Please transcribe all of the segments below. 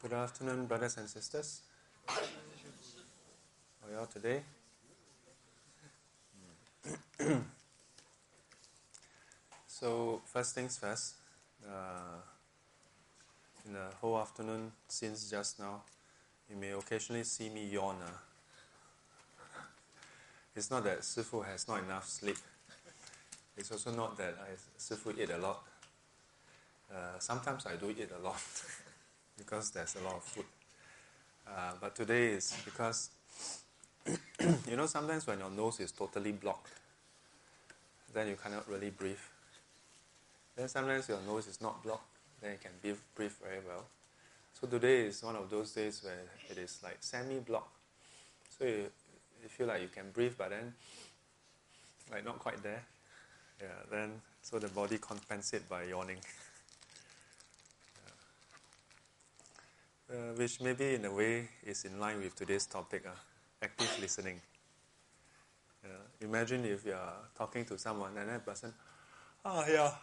Good afternoon, brothers and sisters. How are you all today? So, first things first, in the whole afternoon since just now, you may occasionally see me yawn. It's not that Sifu has not enough sleep. It's also not that Sifu eat a lot. Sometimes I do eat a lot because there's a lot of food. But today is because, sometimes when your nose is totally blocked, then you cannot really breathe. Then sometimes your nose is not blocked, then you can breathe very well. So today is one of those days where it is like semi-blocked. So you feel like you can breathe, but then like not quite there. Yeah, then so the body compensates by yawning. Which maybe in a way is in line with today's topic, active listening. Imagine if you are talking to someone and that person, yeah.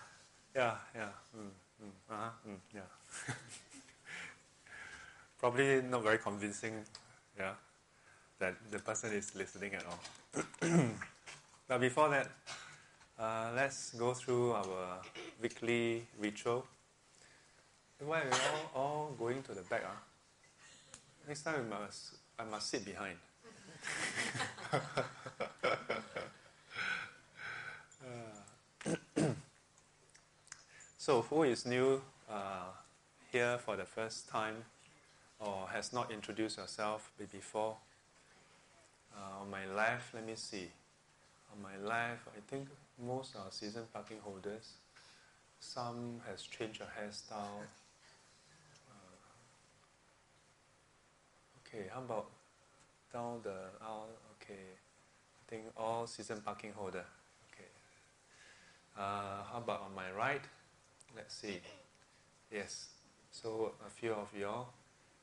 Probably not very convincing, that the person is listening at all. But before that, let's go through our weekly ritual. Why are we all going to the back? Next time I must sit behind. So who is new here for the first time or has not introduced yourself before? On my left, let me see. On my left, I think most are season parking holders. Some has changed a hairstyle. Okay, how about down the aisle? Okay, I think all season parking holder. Okay. How about on my right? Let's see. Yes. So a few of y'all.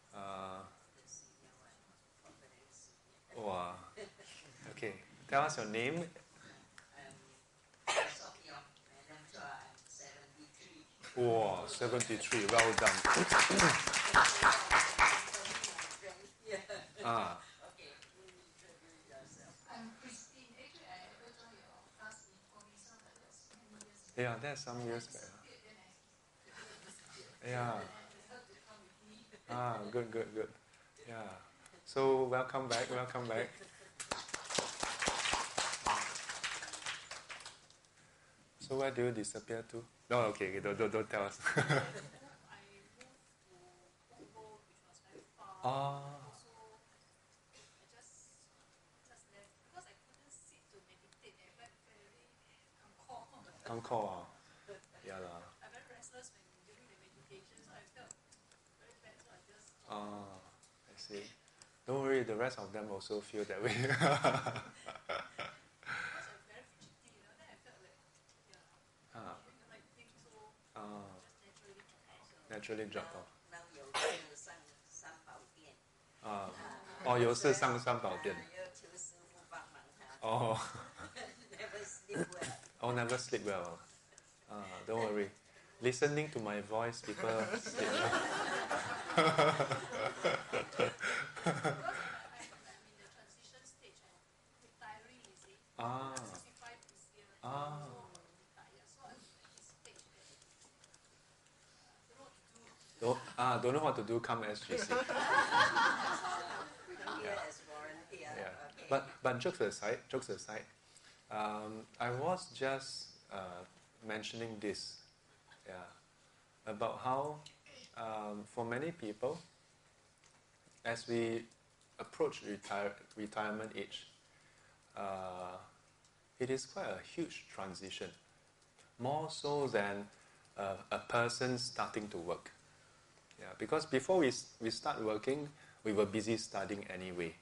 Okay. Tell us your name. Wow, 73. Well done. Okay, I'm Christine. Actually, I ever joined your class before me, so that's many years ago. Yeah, that's some years back. Yeah. Good. Yeah. So welcome back. So where do you disappear to? No, okay, don't tell us. I moved to Punggol, which was very far. So I just left because I couldn't sit to meditate. I felt very Angkor. Yeah lah. I'm very restless when during the meditation, so I felt very bad. So I just stopped. I see. Don't worry, the rest of them also feel that way. Because I'm very fidgety, then I felt like, doing the right thing, so just naturally dropped off. Naturally dropped off. 有事上三宝殿。 Never sleep well. Never sleep well. Don't worry. Listening to my voice, people sleep well. Because I'm in the transition stage of retiring, you see. I'm 65 this year, so retire. So I'm at this stage that I don't know what to do. Don't know what to do, come SGC. As volunteer. Okay. But jokes aside, I was just mentioning this, about how for many people, as we approach retirement age, it is quite a huge transition, more so than a person starting to work. Because before we start working, we were busy studying anyway.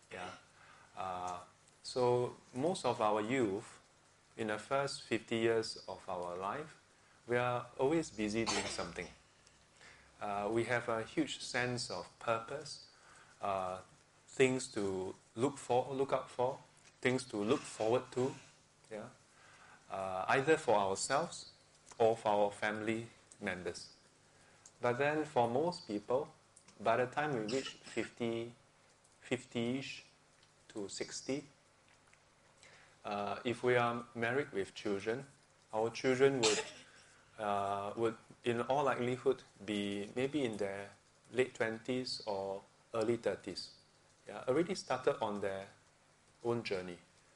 So most of our youth, in the first 50 years of our life, we are always busy doing something. We have a huge sense of purpose, things to look out for, things to look forward to, either for ourselves or for our family members. But then for most people, by the time we reach 50-ish to 60, if we are married with children, our children would in all likelihood be maybe in their late 20s or early 30s. Yeah, already started on their own journey.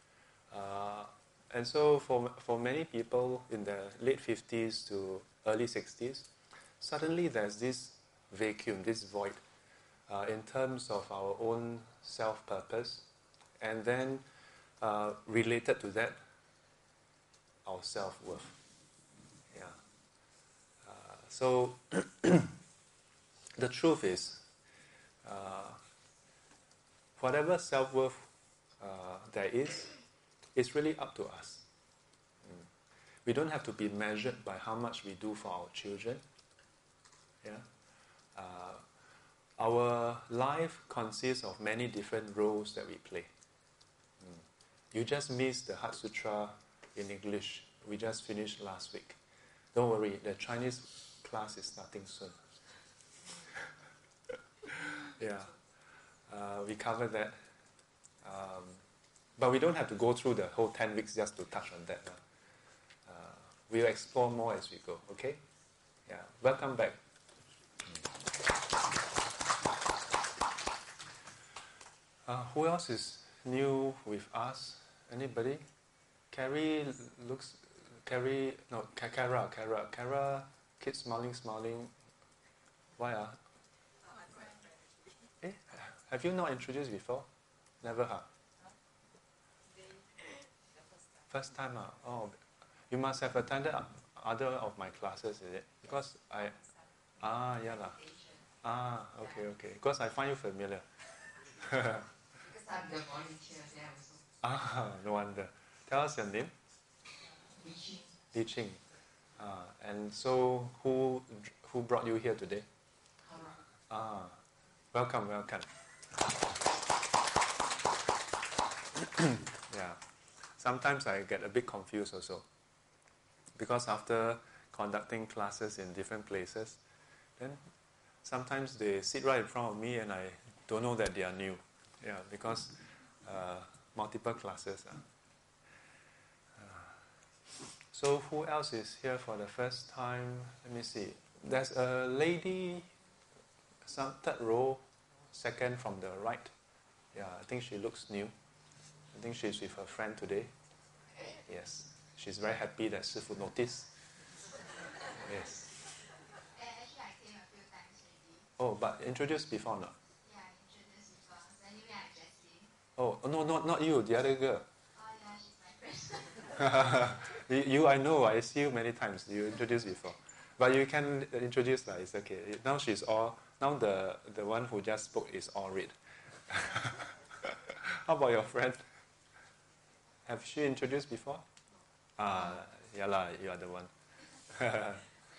And so for many people in their late 50s to early 60s, suddenly there's this vacuum, this void in terms of our own self-purpose, and then related to that, our self-worth. Yeah. So the truth is, whatever self-worth there is, it's really up to us. We don't have to be measured by how much we do for our children. Yeah. Our life consists of many different roles that we play. You just missed the Heart Sutra in English. We just finished last week. Don't worry, the Chinese class is starting soon. Yeah. We covered that. But we don't have to go through the whole 10 weeks just to touch on that. We'll explore more as we go, okay? Yeah. Welcome back. Who else is new with us? Anybody? Kara, keep smiling. Why? Have you not introduced before? Never, huh? First time, oh, you must have attended other of my classes, is it? Because okay. Because I find you familiar. Because I'm the volunteer there also. No wonder. Tell us your name. Li Ching. And so, who brought you here today? Welcome. Yeah. Sometimes I get a bit confused also, because after conducting classes in different places, then sometimes they sit right in front of me and I don't know that they are new. Yeah, because multiple classes. So who else is here for the first time? Let me see. There's a lady, some third row, second from the right. Yeah, I think she looks new. I think she's with her friend today. Yes. She's very happy that Sifu noticed. Yes. Actually, I came a few times already. Oh, but introduced before not? Yeah, I introduced before. So anyway, I'm Jessie. Oh, no, not you, the other girl. Oh yeah, she's my friend. You, I know, I see you many times. You introduced before. But you can introduce her, it's okay. Now the one who just spoke is all red. How about your friend? Have she introduced before? Yeah lah, you are the one. Hello.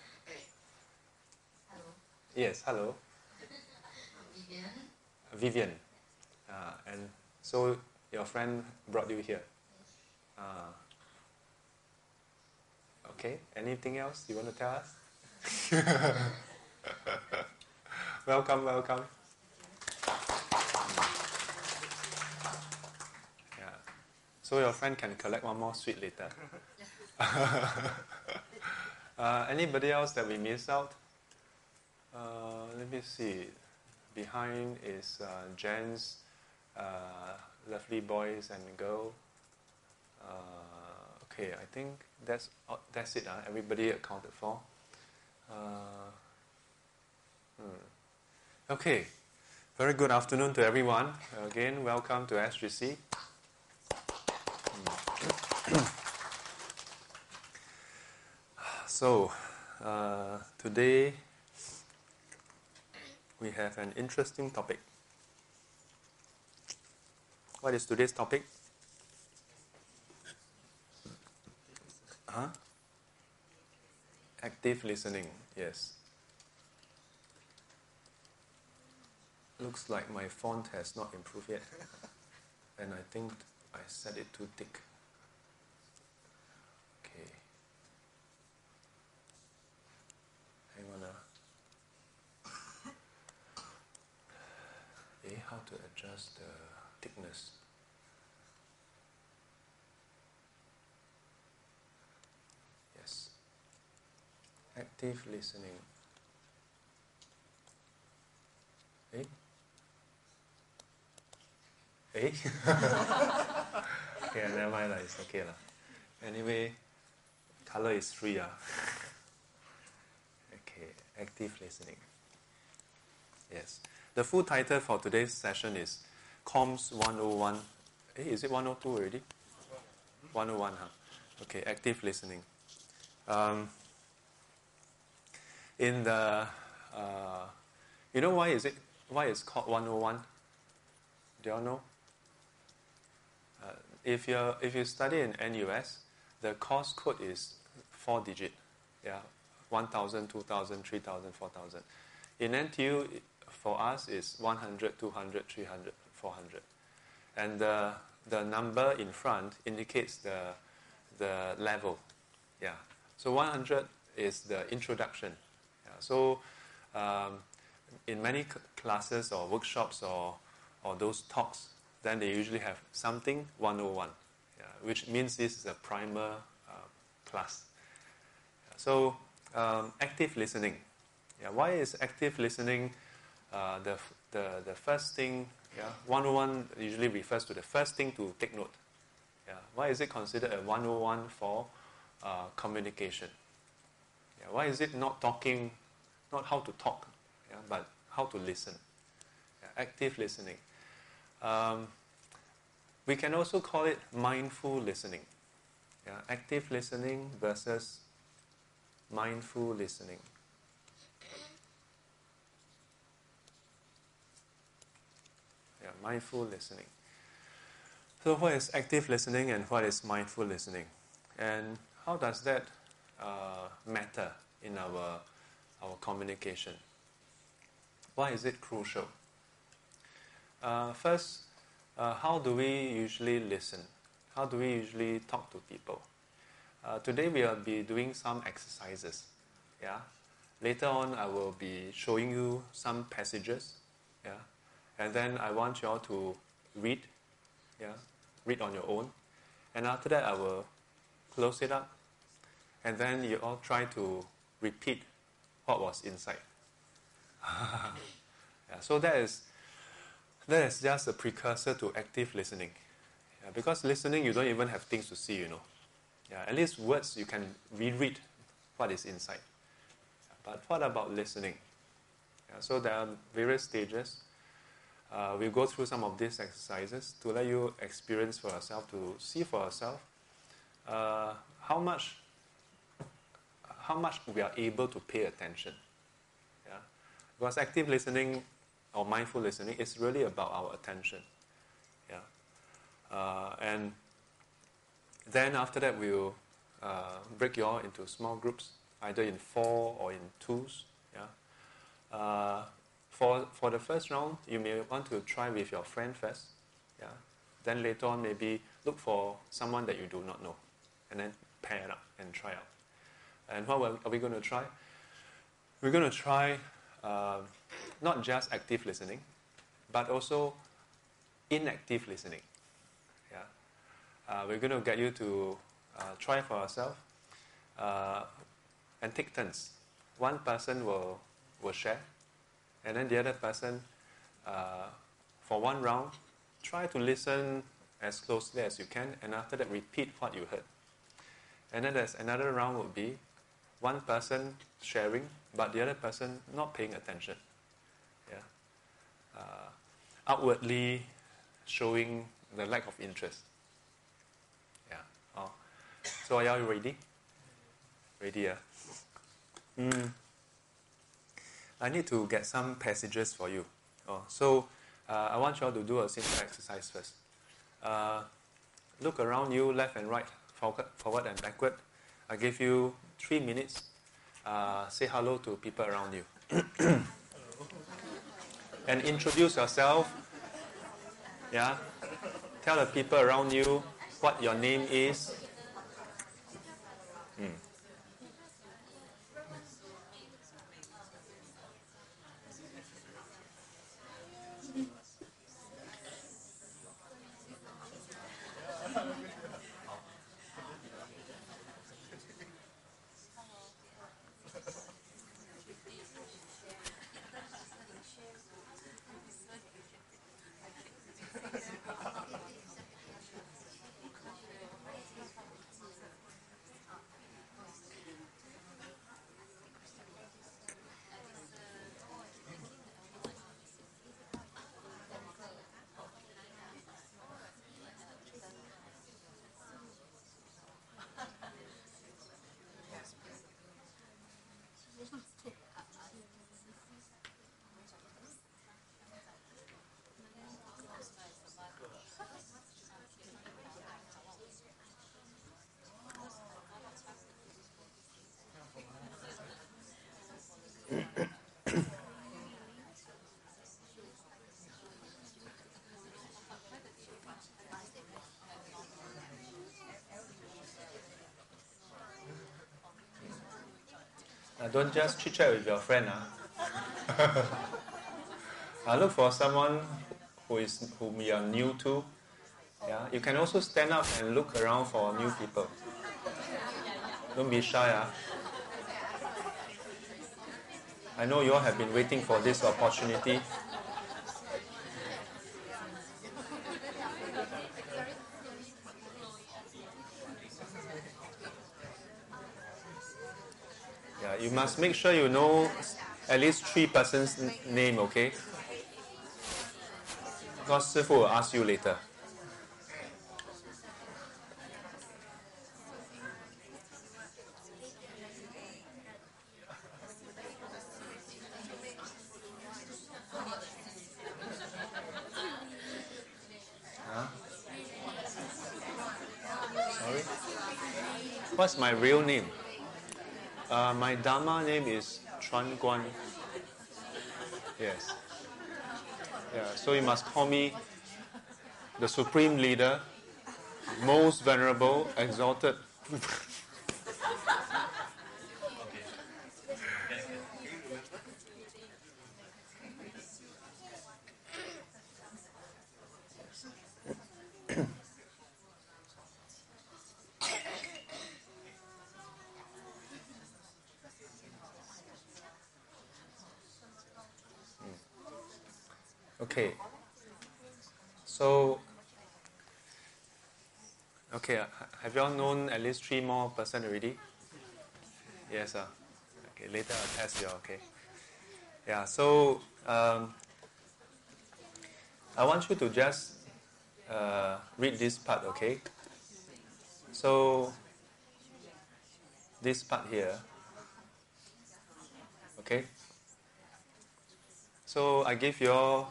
Yes, hello. Vivian. Vivian. And so your friend brought you here. Okay, anything else you want to tell us? Welcome. Yeah. So your friend can collect one more sweet later. Anybody else that we missed out? Let me see. Behind is Jen's lovely boys and girl. Okay, I think that's it. Everybody accounted for. Okay, very good afternoon to everyone. Again, welcome to SGC. So, today we have an interesting topic. What is today's topic? Active listening, yes. Looks like my font has not improved yet. And I think I set it too thick. Okay. Hang on. adjust the thickness. Yes. Active listening. Eh? Eh? Yeah, never mind, it's okay. Anyway, color is free. Okay, active listening. Yes. The full title for today's session is Comms 101. Is it 102 already? 101, huh? Okay, active listening. In the, you know why it's called 101? Do you all know? If you study in NUS, the course code is 4-digit. Yeah, 1,000, 2,000, 3,000, 4,000. In NTU, for us, it's 100, 200, 300, 400. And the number in front indicates the level. Yeah. So 100 is the introduction. Yeah. So in many classes or workshops or those talks, then they usually have something 101, which means this is a primer class. So active listening. Yeah, why is active listening the first thing? Yeah, 101 usually refers to the first thing to take note. Yeah, why is it considered a 101 for communication? Yeah, why is it not talking, not how to talk, but how to listen? Yeah, active listening. We can also call it mindful listening. Yeah, active listening versus mindful listening. Yeah, mindful listening. So what is active listening and what is mindful listening? And how does that matter in our communication? Why is it crucial? First, how do we usually listen? How do we usually talk to people? Today we will be doing some exercises. Yeah. Later on, I will be showing you some passages. Yeah. And then I want you all to read. Yeah. Read on your own. And after that, I will close it up. And then you all try to repeat what was inside. Yeah. So that is just a precursor to active listening. Yeah, because listening, you don't even have things to see, Yeah, at least words, you can reread what is inside. But what about listening? Yeah, so there are various stages. We'll go through some of these exercises to let you experience for yourself, to see for yourself how much we are able to pay attention. Yeah? Because active listening or mindful listening is really about our attention. Yeah. And then after that, we'll break you all into small groups, either in 4 or in 2s. Yeah. For the first round, you may want to try with your friend first. Yeah. Then later on, maybe look for someone that you do not know, and then pair it up and try out. And what are we going to try? We're going to try not just active listening, but also inactive listening. Yeah. We're going to get you to try for yourself and take turns. One person will share, and then the other person, for one round, try to listen as closely as you can, and after that repeat what you heard. And then there's another round would be one person sharing, but the other person not paying attention. Yeah. Outwardly showing the lack of interest. Yeah. Oh. So are y'all ready? Ready, yeah? I need to get some passages for you. So I want you all to do a simple exercise first. Look around you, left and right, forward and backward. I give you 3 minutes. Say hello to people around you. And introduce yourself. Yeah. Tell the people around you what your name is. Don't just chit-chat with your friend. Look for someone whom you are new to. Yeah? You can also stand up and look around for new people. Don't be shy. I know you all have been waiting for this opportunity. Yeah, you must make sure you know at least 3 persons' name, okay? Because Sifu will ask you later. Sorry? What's my real name? My Dharma name is Chuan Guan. Yes. Yeah, so you must call me the Supreme Leader, most venerable, exalted. Okay. So, okay, have you all known at least 3 more persons already? Yes, sir. Okay, later I'll test you, okay? Yeah, so I want you to just read this part, okay? So, this part here, okay? So I give you all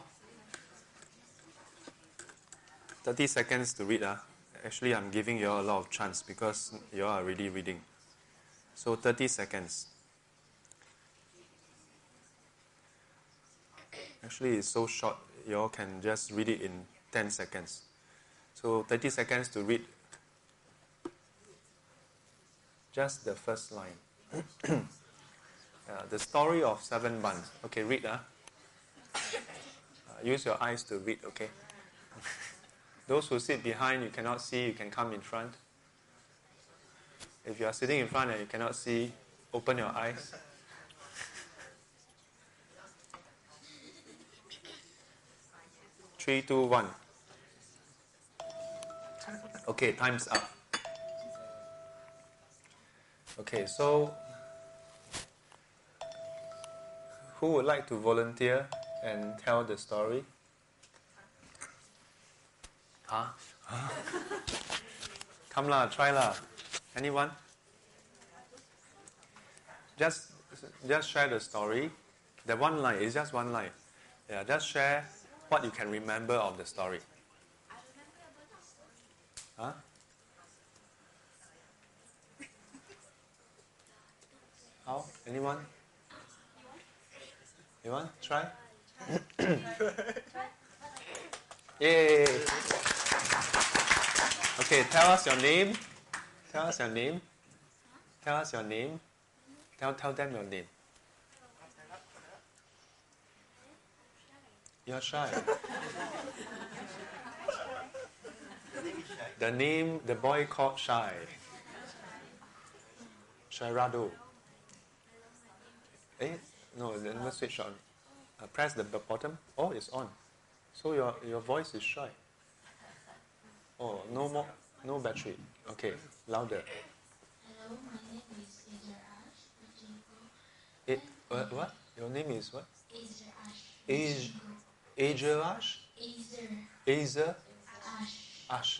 30 seconds to read. Actually, I'm giving you all a lot of chance because you all are already reading. So 30 seconds. Actually, it's so short, you all can just read it in 10 seconds. So 30 seconds to read just the first line. The story of 7 buns. Okay, read. Use your eyes to read, okay? Those who sit behind, you cannot see, you can come in front. If you are sitting in front and you cannot see, open your eyes. Three, two, one. Okay, time's up. Okay, so who would like to volunteer and tell the story? Come lah, try lah. Anyone? Just share the story. The one line, it's just one line. Yeah, just share what you can remember of the story. Huh? How? Anyone? You want? Try? Yay! Okay, tell us your name. Tell us your name. Tell us your name. Tell them your name. You're shy. The boy called Shy. Shairado. No, never switch on. Press the bottom. Oh, it's on. So your voice is shy. Oh, no battery. Okay, louder. Hello, my name is Asia Ash. What? Your name is what? Asia Ash. Asia Ash? Asia Ash.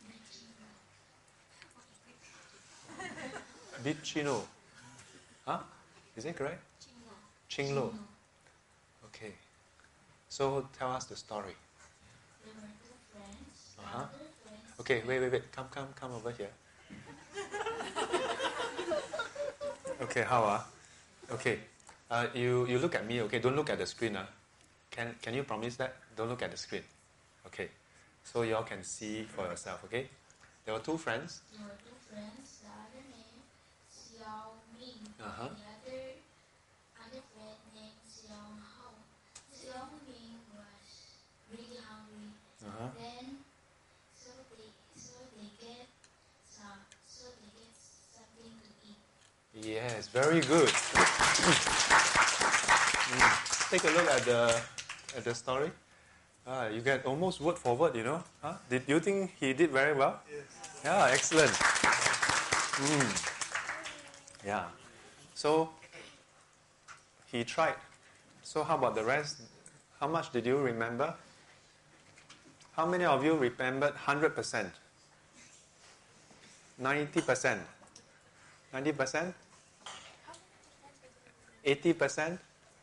Bichino. Huh? Is that correct? Chinglo. Okay. So tell us the story. There were 2 friends. Uh-huh. Okay, wait. Come over here. Okay, how? Okay. You look at me, okay? Don't look at the screen. Can you promise that? Don't look at the screen. Okay. So you all can see for yourself, okay? There were 2 friends. The other name, Xiao Ming. Uh-huh. The other named Xiong Hao. Xiong Ming was really hungry. Uh-huh. Then they get something to eat. Yes, very good. Take a look at the story. You get almost word for word, you know. Huh? Did you think he did very well? Yes. Yeah, excellent. Yeah. So he tried. So how about the rest? How much did you remember? How many of you remembered 100%? 90%? 90%? 80%?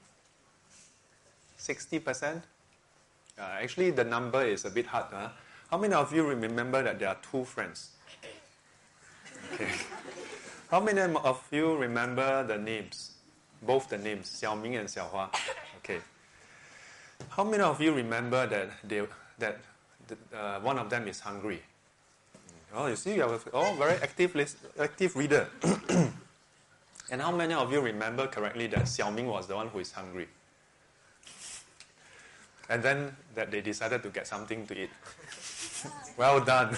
60%? Actually, the number is a bit hard. Huh? How many of you remember that there are two friends? Okay. How many of you remember the names? Both the names, Xiaoming and Xiaohua. Okay. How many of you remember that one of them is hungry? Oh, you see, you are very active reader. And how many of you remember correctly that Xiaoming was the one who is hungry? And then that they decided to get something to eat. Well done.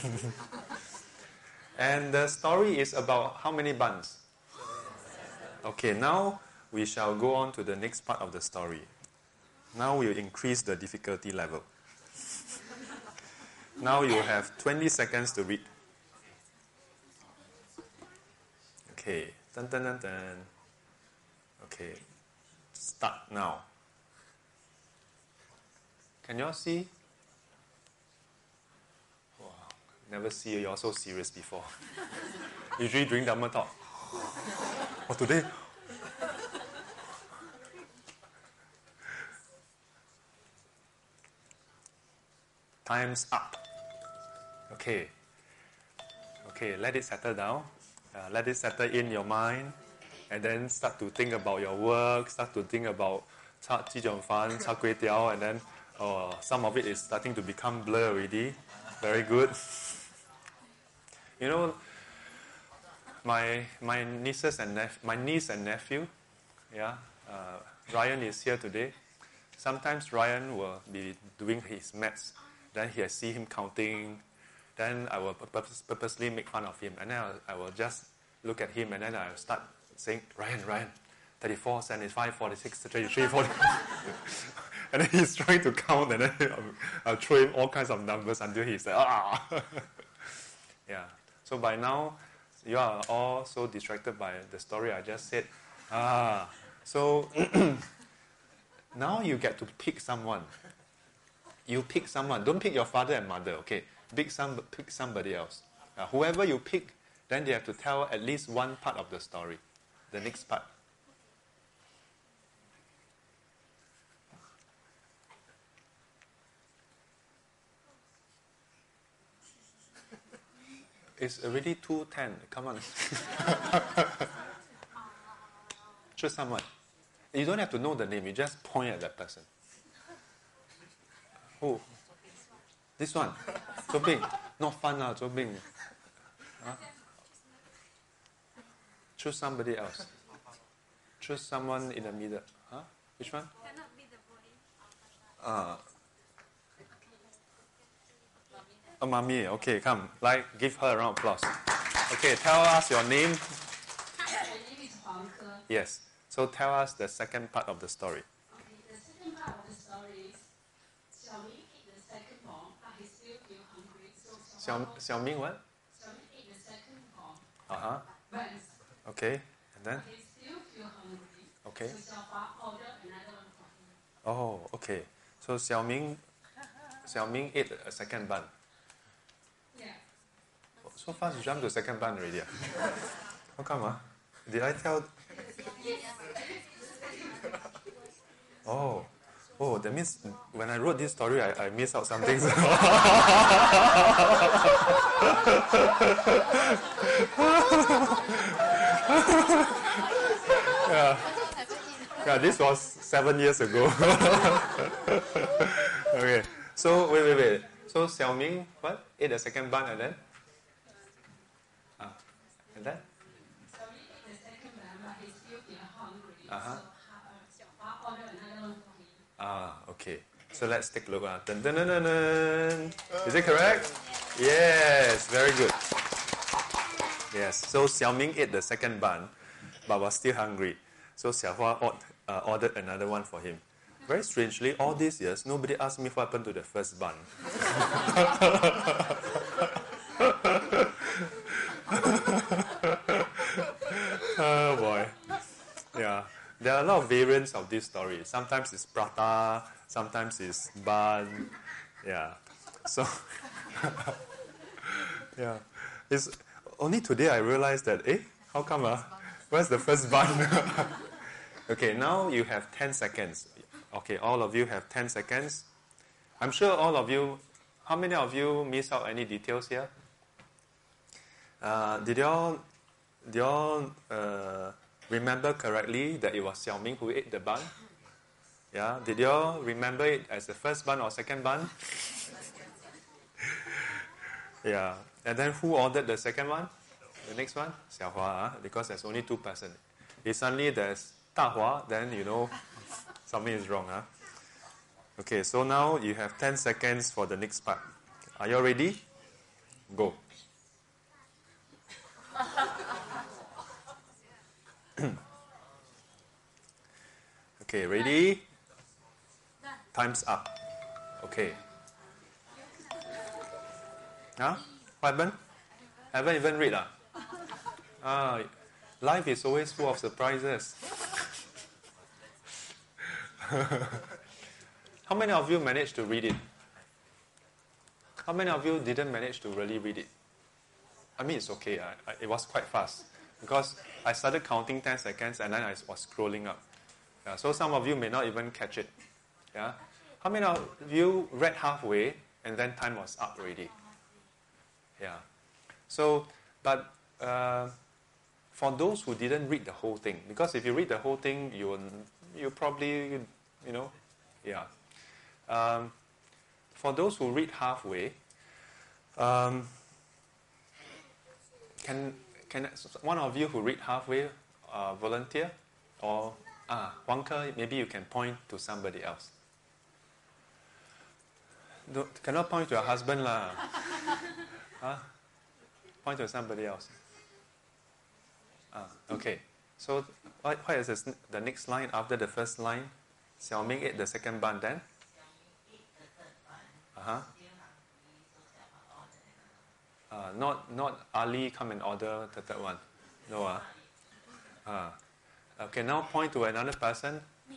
And the story is about how many buns? Okay, now we shall go on to the next part of the story. Now we'll increase the difficulty level. Now you have 20 seconds to read. Okay. Dun, dun, dun, dun. Okay. Start now. Can you all see? Wow. Never see you all so serious before. Usually during Dhamma talk. Oh, today? Time's up. Okay. Okay, let it settle down. Let it settle in your mind. And then start to think about your work, start to think about cha ji jiong fan, cha kway tiao, and then some of it is starting to become blur already. Very good. You know, my niece and nephew, Ryan is here today. Sometimes Ryan will be doing his maths. Then I see him counting. Then I will purposely make fun of him. And then I will just look at him and then I will start saying, Ryan, 34, 75, 46, 33, 40. And then he's trying to count and then I'll throw him all kinds of numbers until he's like, ah! Yeah. So by now, you are all so distracted by the story I just said. So now you get to pick someone. You pick someone. Don't pick your father and mother, okay? Pick somebody else. Whoever you pick, then they have to tell at least one part of the story. The next part. It's already 2:10. Come on. Choose someone. You don't have to know the name. You just point at that person. Who? This one. Zhou Bing. Not fun lah, Zhou Bing. Huh? Choose somebody else. Choose someone in the middle. Huh? Which one? Cannot be the boy. Mummy. Okay, come. Give her a round of applause. Okay, tell us your name. My name is Huang Ke. Yes. So tell us the second part of the story. Okay, the second part of the story is Xiaoming ate the second bomb, but he still feel hungry. So Xiaoming what? Xiaoming ate the second bomb. Uh-huh. Buns. Okay. And then? He still feel hungry. Okay. So Xiaohua ordered another one for him. Oh, okay. So Xiaoming ate a second bun. Yeah. So fast you jump to second bun already. How come? Did I tell? Oh, that means when I wrote this story, I missed out some things. Yeah, this was 7 years ago. Okay, so wait. So Xiaoming, what? Ate the second bun and then? And then? Xiaoming ate the second bomb, but he still feel hungry. Uh-huh. So Xiaohua Okay. So let's take a look. Dun, dun, dun, dun, dun. Is it correct? Yes, very good. Yes, so Xiaoming ate the second bun, but was still hungry. So Xiaohua ordered another one for him. Very strangely, all these years, nobody asked me what happened to the first bun. Oh boy. Yeah. There are a lot of variants of this story. Sometimes it's prata, sometimes it's bun. Yeah. So, yeah. It's only today I realized that, how come, where's the first bun? Okay, now you have 10 seconds. Okay, all of you have 10 seconds. I'm sure all of you, how many of you miss out any details here? Did y'all remember correctly that it was Xiaoming who ate the bun? Yeah, did y'all remember it as the first bun or second bun? Yeah, and then who ordered the second one? The next one? Xiaohua, because there's only two persons. If suddenly there's Dahua, then you know something is wrong. Okay, so now you have 10 seconds for the next part. Are you ready? Go. Okay, ready? Time's up. Okay. Huh? What happened? Haven't even read. Life is always full of surprises. How many of you managed to read it? How many of you didn't manage to really read it? I mean, it's okay. It was quite fast because I started counting 10 seconds and then I was scrolling up. Yeah, so some of you may not even catch it. Yeah. How many of you read halfway and then time was up already? Yeah. So, but for those who didn't read the whole thing, because if you read the whole thing, you probably, yeah. For those who read halfway, can one of you who read halfway volunteer? Or Wang Ke, maybe you can point to somebody else. Cannot point to your husband lah. Point to somebody else. Okay. So what is the next line after the first line? Xiaoming ate the second bun then? Not Ali come and order the third one. No. Okay, now point to another person.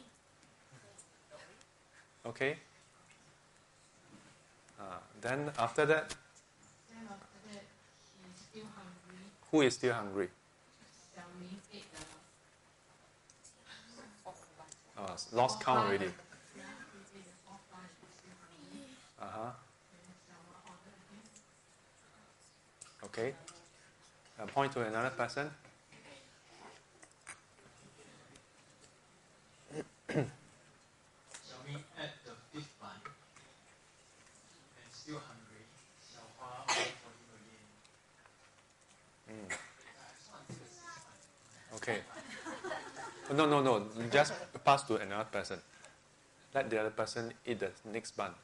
Okay. Then after that, he's still hungry. who is still hungry? Xiaoming ate the Lost count already. Okay. Point to another person. Xiaoming ate the fifth bun and still hungry. Xiaohua ordered for him again. Okay. No. Just pass to another person. Let the other person eat the next bun.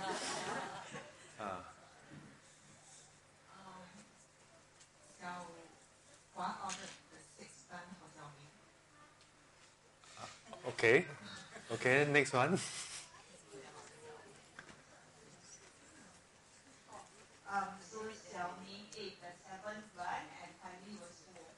Xiaohua ordered the sixth bun for Xiaoming. Okay, next one. So Xiaoming ate the seventh bun and finally was full.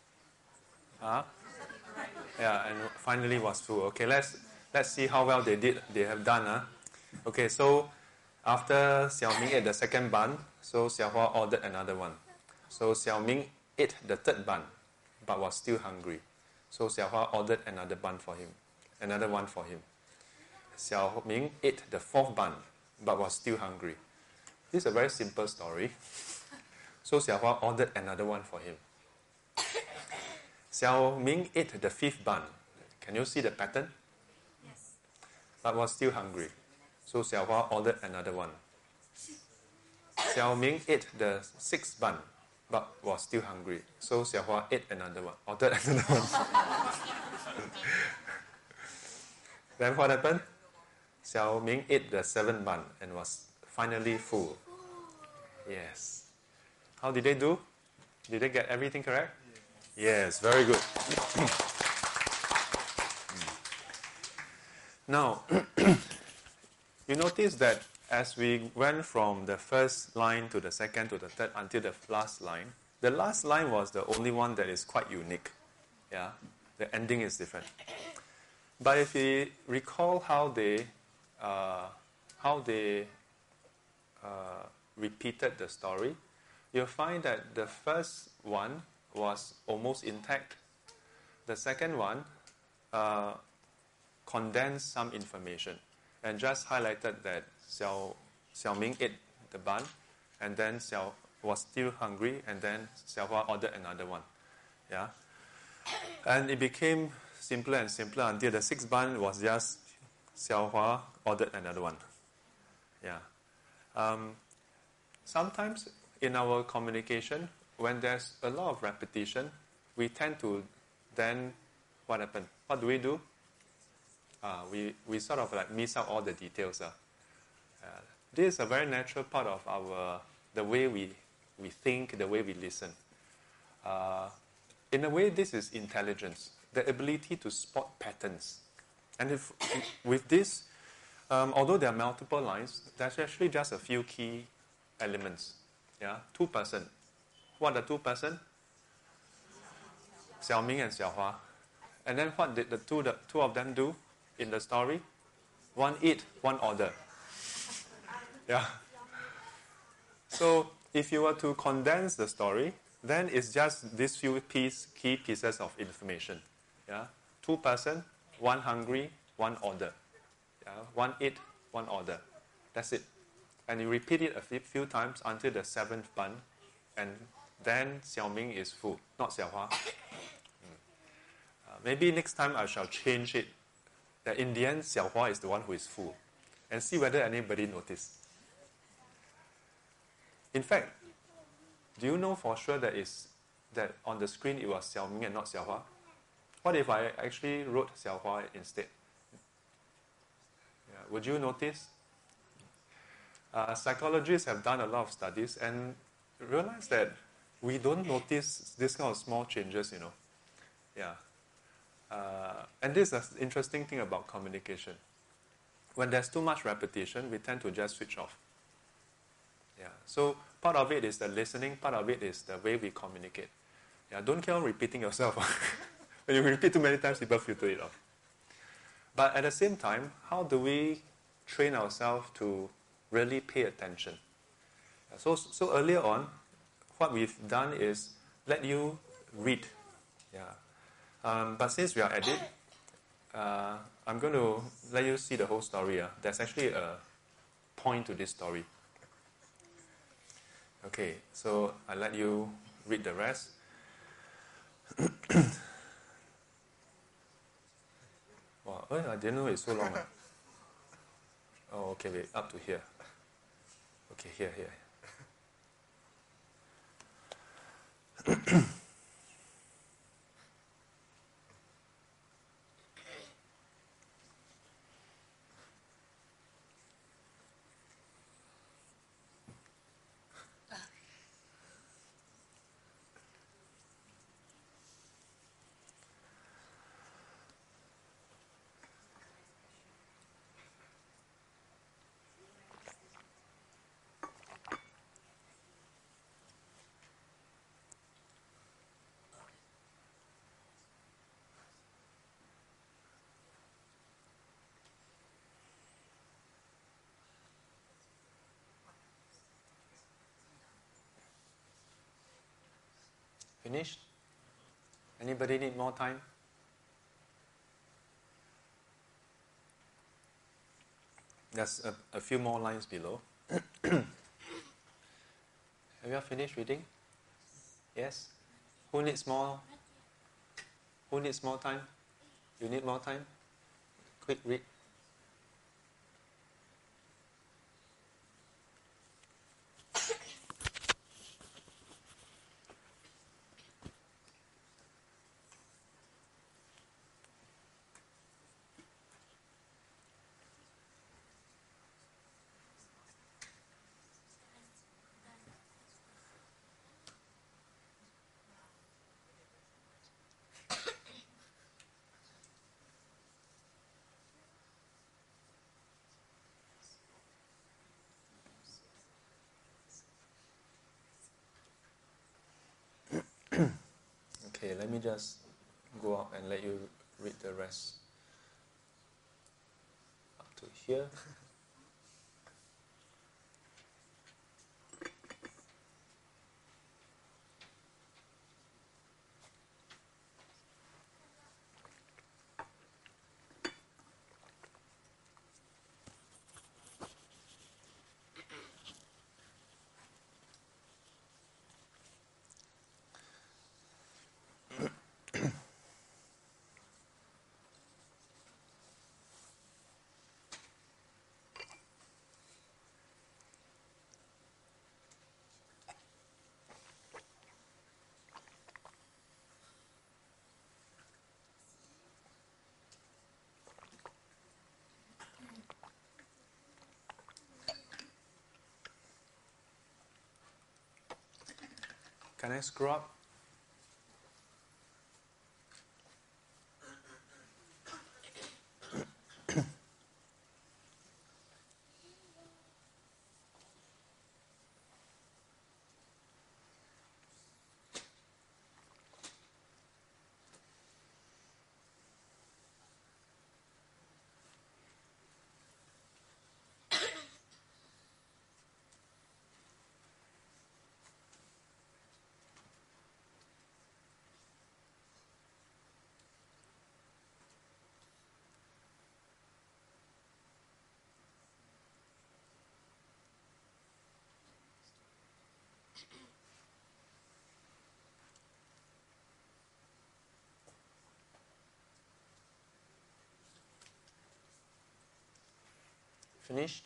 Yeah, and finally was full. Okay, let's see how well they have done. Okay, so after Xiaoming ate the second bun, so Xiaohua ordered another one. So Xiaoming ate the third bun, but was still hungry. So Xiaohua ordered another one for him. Xiaoming ate the fourth bun, but was still hungry. This is a very simple story. So Xiaohua ordered another one for him. Xiaoming ate the fifth bun. Can you see the pattern? Yes. But was still hungry. So Xiaohua ordered another one. Xiaoming ate the sixth bun, but was still hungry. So Xiaohua ordered another one. Then what happened? Xiao Ming ate the 7 bun and was finally full. Yes. How did they do? Did they get everything correct? Yes, very good. Now, you notice that as we went from the first line to the second to the third until the last line was the only one that is quite unique. Yeah, the ending is different. But if you recall how they repeated the story, you'll find that the first one was almost intact. The second one condensed some information and just highlighted that Xiao Ming ate the bun, and then Xiao was still hungry, and then Xiao Hua ordered another one. Yeah, and it became simpler and simpler until the sixth bun was just Xiao Hua ordered another one. Yeah. Sometimes in our communication, when there's a lot of repetition, we tend to then, what happens? What do? We sort of like miss out all the details. This is a very natural part of the way we think, the way we listen. In a way, this is intelligence, the ability to spot patterns. And with this, although there are multiple lines, there's actually just a few key elements. Yeah, 2%. What are 2%? Xiao Ming and Xiao Hua. And then what did the two of them do in the story? One eat, one order. Yeah. So if you were to condense the story, then it's just these few key pieces of information. Yeah, 2%, one hungry, one order. Yeah, one eat, one order. That's it. And you repeat it a few times until the seventh bun, and then Xiao Ming is full, not Xiao Hua. Maybe next time I shall change it, that in the end Xiao Hua is the one who is full, and see whether anybody noticed. In fact, do you know for sure that on the screen it was Xiao Ming and not Xiao Hua? What if I actually wrote Xiao Hua instead? Yeah, would you notice? Psychologists have done a lot of studies and realize that we don't notice this kind of small changes, Yeah. And this is an interesting thing about communication. When there's too much repetition, we tend to just switch off. Yeah. So part of it is the listening, part of it is the way we communicate. Yeah, don't keep on repeating yourself. When you repeat too many times, people filter it off. But at the same time, how do we train ourselves to really pay attention? So earlier on, what we've done is let you read. Yeah. But since we are at it, I'm going to let you see the whole story. There's actually a point to this story. Okay, so I let you read the rest. Wow, I didn't know it's so long. Oh, okay, wait, up to here. Okay, here. Finished? Anybody need more time? There's a few more lines below. Have you all finished reading? Yes? Who needs more time? You need more time? Quick read. Okay, let me just go up and let you read the rest. Up to here. Can I screw up? Finished?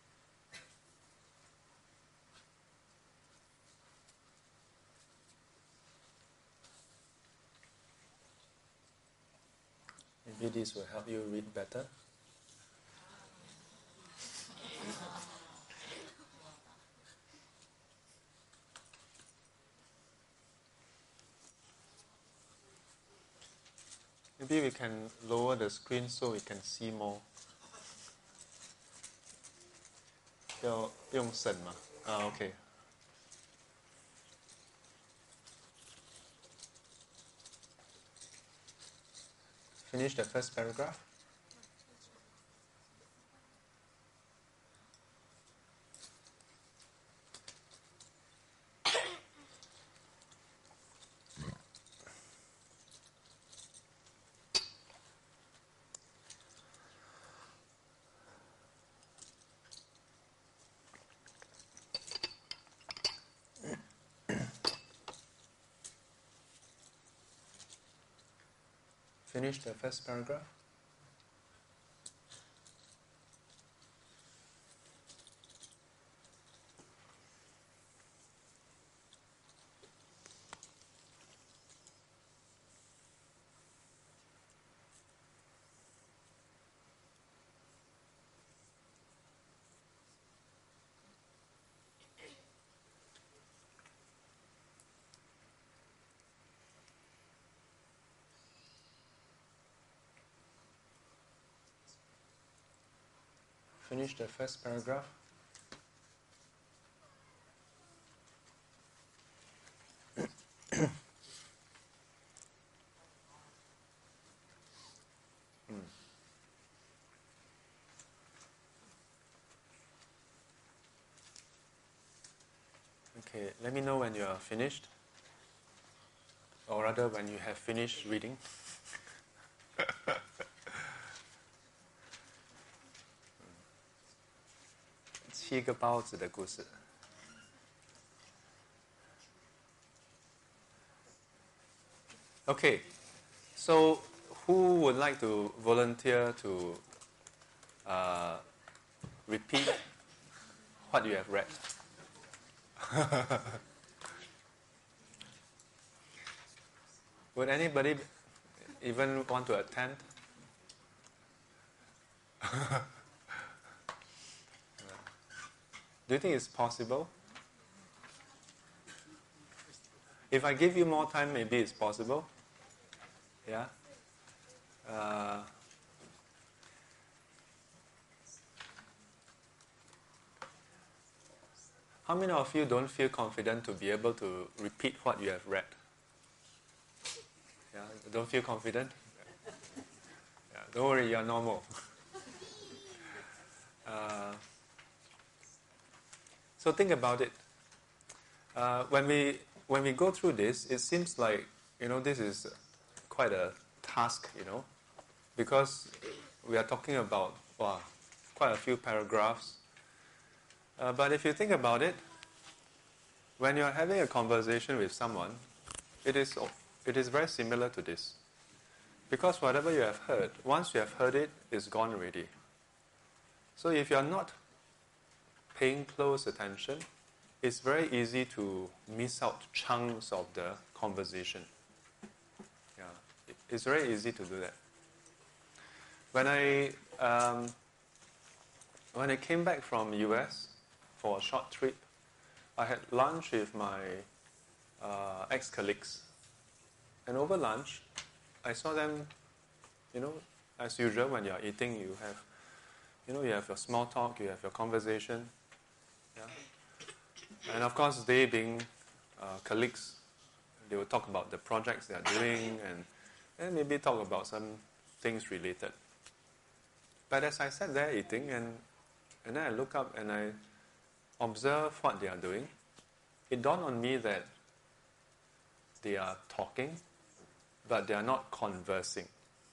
Maybe this will help you read better. Maybe we can lower the screen so we can see more. 要用省吗？ okay. Finish the first paragraph. Finish the first paragraph. Finish the first paragraph. Okay, let me know when you are finished, or rather when you have finished reading. 7个包子的故事。Okay, so who would like to volunteer to repeat what you have read? Would anybody even want to attend? Do you think it's possible? If I give you more time, maybe it's possible. Yeah? How many of you don't feel confident to be able to repeat what you have read? Don't feel confident? Yeah, don't worry, you're normal. So think about it. When we go through this, it seems like, this is quite a task, because we are talking about quite a few paragraphs. But if you think about it, when you are having a conversation with someone, it is very similar to this. Because whatever you have heard, once you have heard it, it's gone already. So if you are not paying close attention, it's very easy to miss out chunks of the conversation. Yeah, it's very easy to do that. When I came back from US for a short trip, I had lunch with my ex-colleagues. And over lunch, I saw them, as usual when you are eating, you have your small talk, you have your conversation. Yeah? And of course, they being colleagues, they will talk about the projects they are doing and maybe talk about some things related. But as I sat there eating and then I look up and I observe what they are doing, it dawned on me that they are talking, but they are not conversing.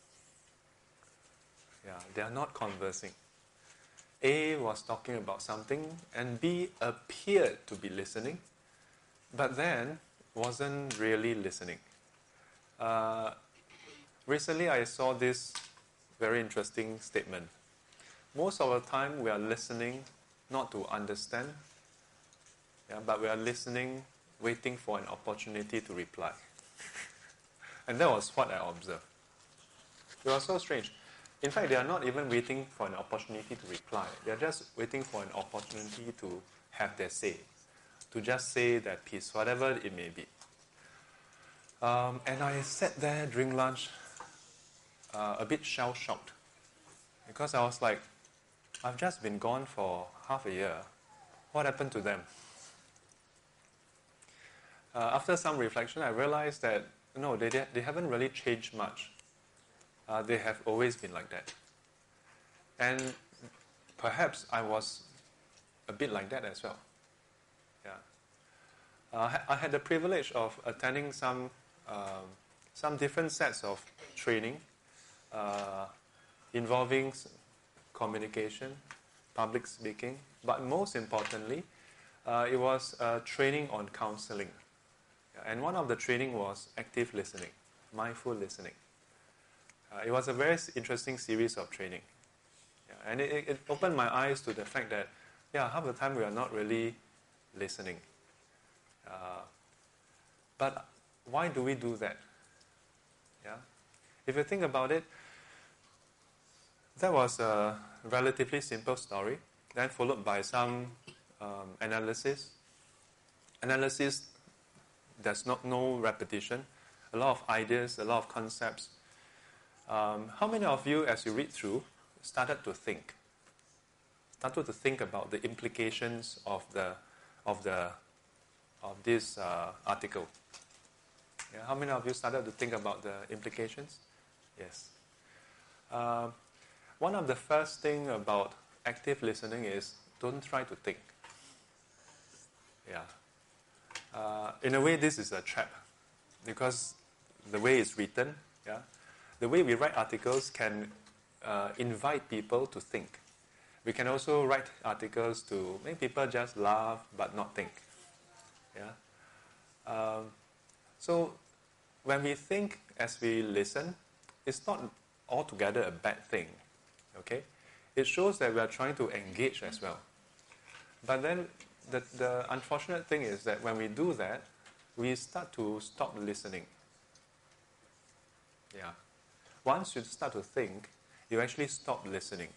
Yeah, they are not conversing. A was talking about something and B appeared to be listening, but then wasn't really listening. Recently I saw this very interesting statement. Most of the time we are listening not to understand, but we are listening, waiting for an opportunity to reply. And that was what I observed. It was so strange. In fact, they are not even waiting for an opportunity to reply. They are just waiting for an opportunity to have their say, to just say their piece, whatever it may be. And I sat there during lunch, a bit shell-shocked, because I was like, I've just been gone for half a year. What happened to them? After some reflection, I realized that no, they haven't really changed much. They have always been like that. And perhaps I was a bit like that as well. Yeah. I had the privilege of attending some different sets of training involving communication, public speaking, but most importantly, it was training on counseling. And one of the training was active listening, mindful listening. It was a very interesting series of training. Yeah, and it opened my eyes to the fact that, half the time we are not really listening. But why do we do that? Yeah? If you think about it, that was a relatively simple story, then followed by some analysis. Analysis, there's no repetition, a lot of ideas, a lot of concepts. How many of you, as you read through, started to think about the implications of this article? Yeah, how many of you started to think about the implications? Yes. One of the first thing about active listening is don't try to think. Yeah. In a way, this is a trap, because the way it's written, the way we write articles can invite people to think. We can also write articles to make people just laugh but not think. Yeah. So when we think as we listen, it's not altogether a bad thing. Okay, it shows that we are trying to engage as well. But then the unfortunate thing is that when we do that, we start to stop listening. Yeah. Once you start to think, you actually stop listening.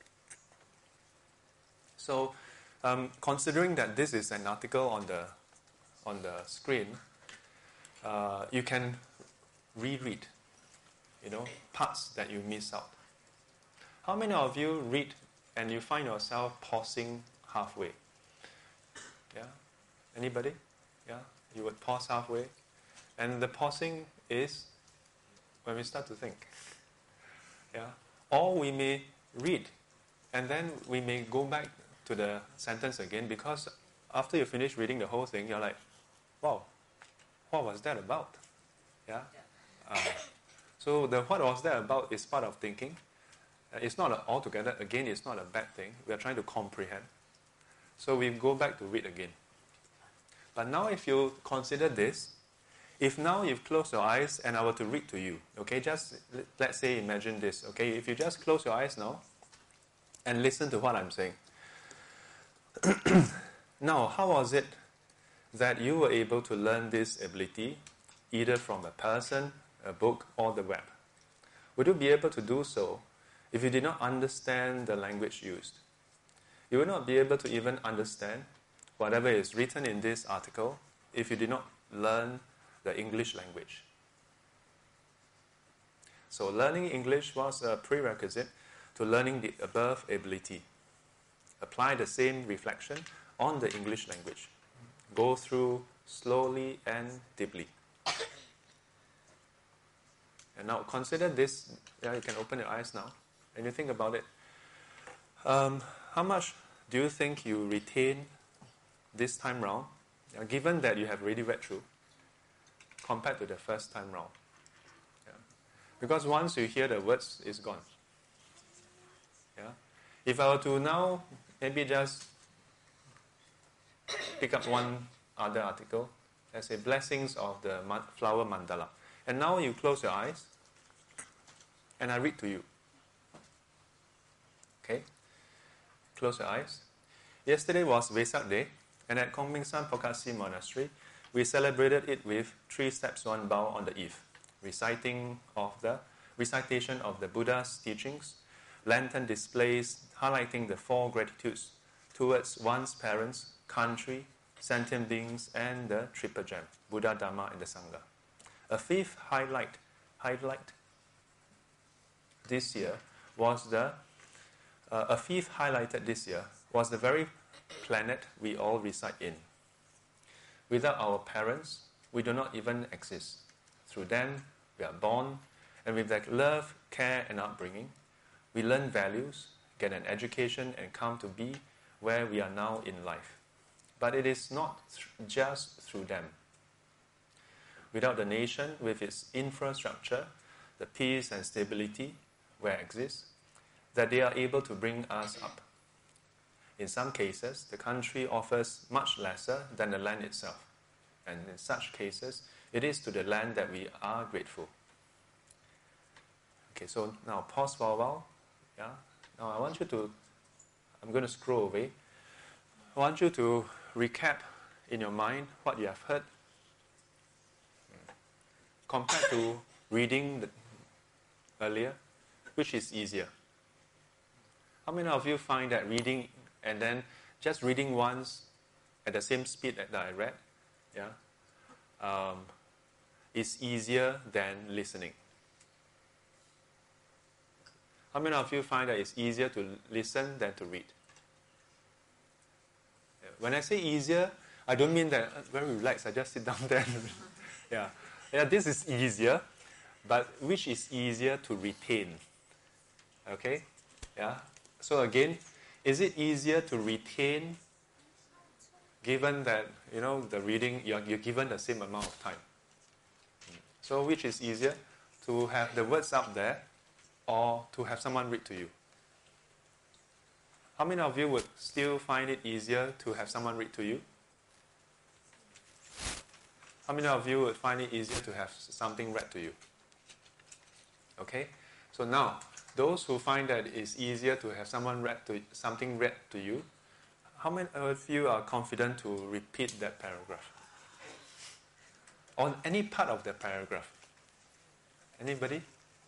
So, considering that this is an article on the screen, you can reread, parts that you miss out. How many of you read and you find yourself pausing halfway? Yeah? Anybody? Yeah? You would pause halfway. And the pausing is when we start to think. Yeah? Or we may read, and then we may go back to the sentence again, because after you finish reading the whole thing, you're like, wow, what was that about? Yeah? So the what was that about is part of thinking. It's not altogether, again, it's not a bad thing. We are trying to comprehend. So we go back to read again. But now if you consider this, if now you've closed your eyes and I were to read to you, okay, just let's say imagine this, okay, if you just close your eyes now and listen to what I'm saying. Now, how was it that you were able to learn this ability either from a person, a book, or the web? Would you be able to do so if you did not understand the language used? You would not be able to even understand whatever is written in this article if you did not learn the English language. So learning English was a prerequisite to learning the above ability. Apply the same reflection on the English language. Go through slowly and deeply. And now consider this. Yeah, you can open your eyes now and you think about it. How much do you think you retain this time round, given that you have already read through, compared to the first time round? Yeah. Because once you hear the words, it's gone. Yeah. If I were to now maybe just pick up one other article, let's say Blessings of the Flower Mandala, and now you close your eyes and I read to you. Okay? Close your eyes. Yesterday was Vesak Day, and at Kong Ming San Pokasi Monastery, we celebrated it with 3 steps, 1 bow on the eve, recitation of the Buddha's teachings, lantern displays highlighting the 4 gratitudes towards one's parents, country, sentient beings, and the Triple Gem, Buddha, Dharma, and the Sangha. A fifth highlight this year was highlighted this year was the very planet we all reside in. Without our parents, we do not even exist. Through them, we are born, and with their love, care, and upbringing, we learn values, get an education, and come to be where we are now in life. But it is not just through them. Without the nation, with its infrastructure, the peace and stability where it exists, that they are able to bring us up. In some cases, the country offers much lesser than the land itself. And in such cases, it is to the land that we are grateful. Okay, so now pause for a while. Yeah. Now I'm going to scroll away. I want you to recap in your mind what you have heard compared to reading earlier. Which is easier? How many of you find that reading and then just reading once at the same speed that I read, is easier than listening? How many of you find that it's easier to listen than to read? When I say easier, I don't mean that very relaxed, I just sit down there and read. Yeah, this is easier, but which is easier to retain? Okay? Yeah. So again, is it easier to retain given that, the reading, you're given the same amount of time? So which is easier, to have the words up there or to have someone read to you? How many of you would still find it easier to have someone read to you? How many of you would find it easier to have something read to you? Okay? So now, those who find that it's easier to have something read to you, how many of you are confident to repeat that paragraph? On any part of the paragraph? Anybody?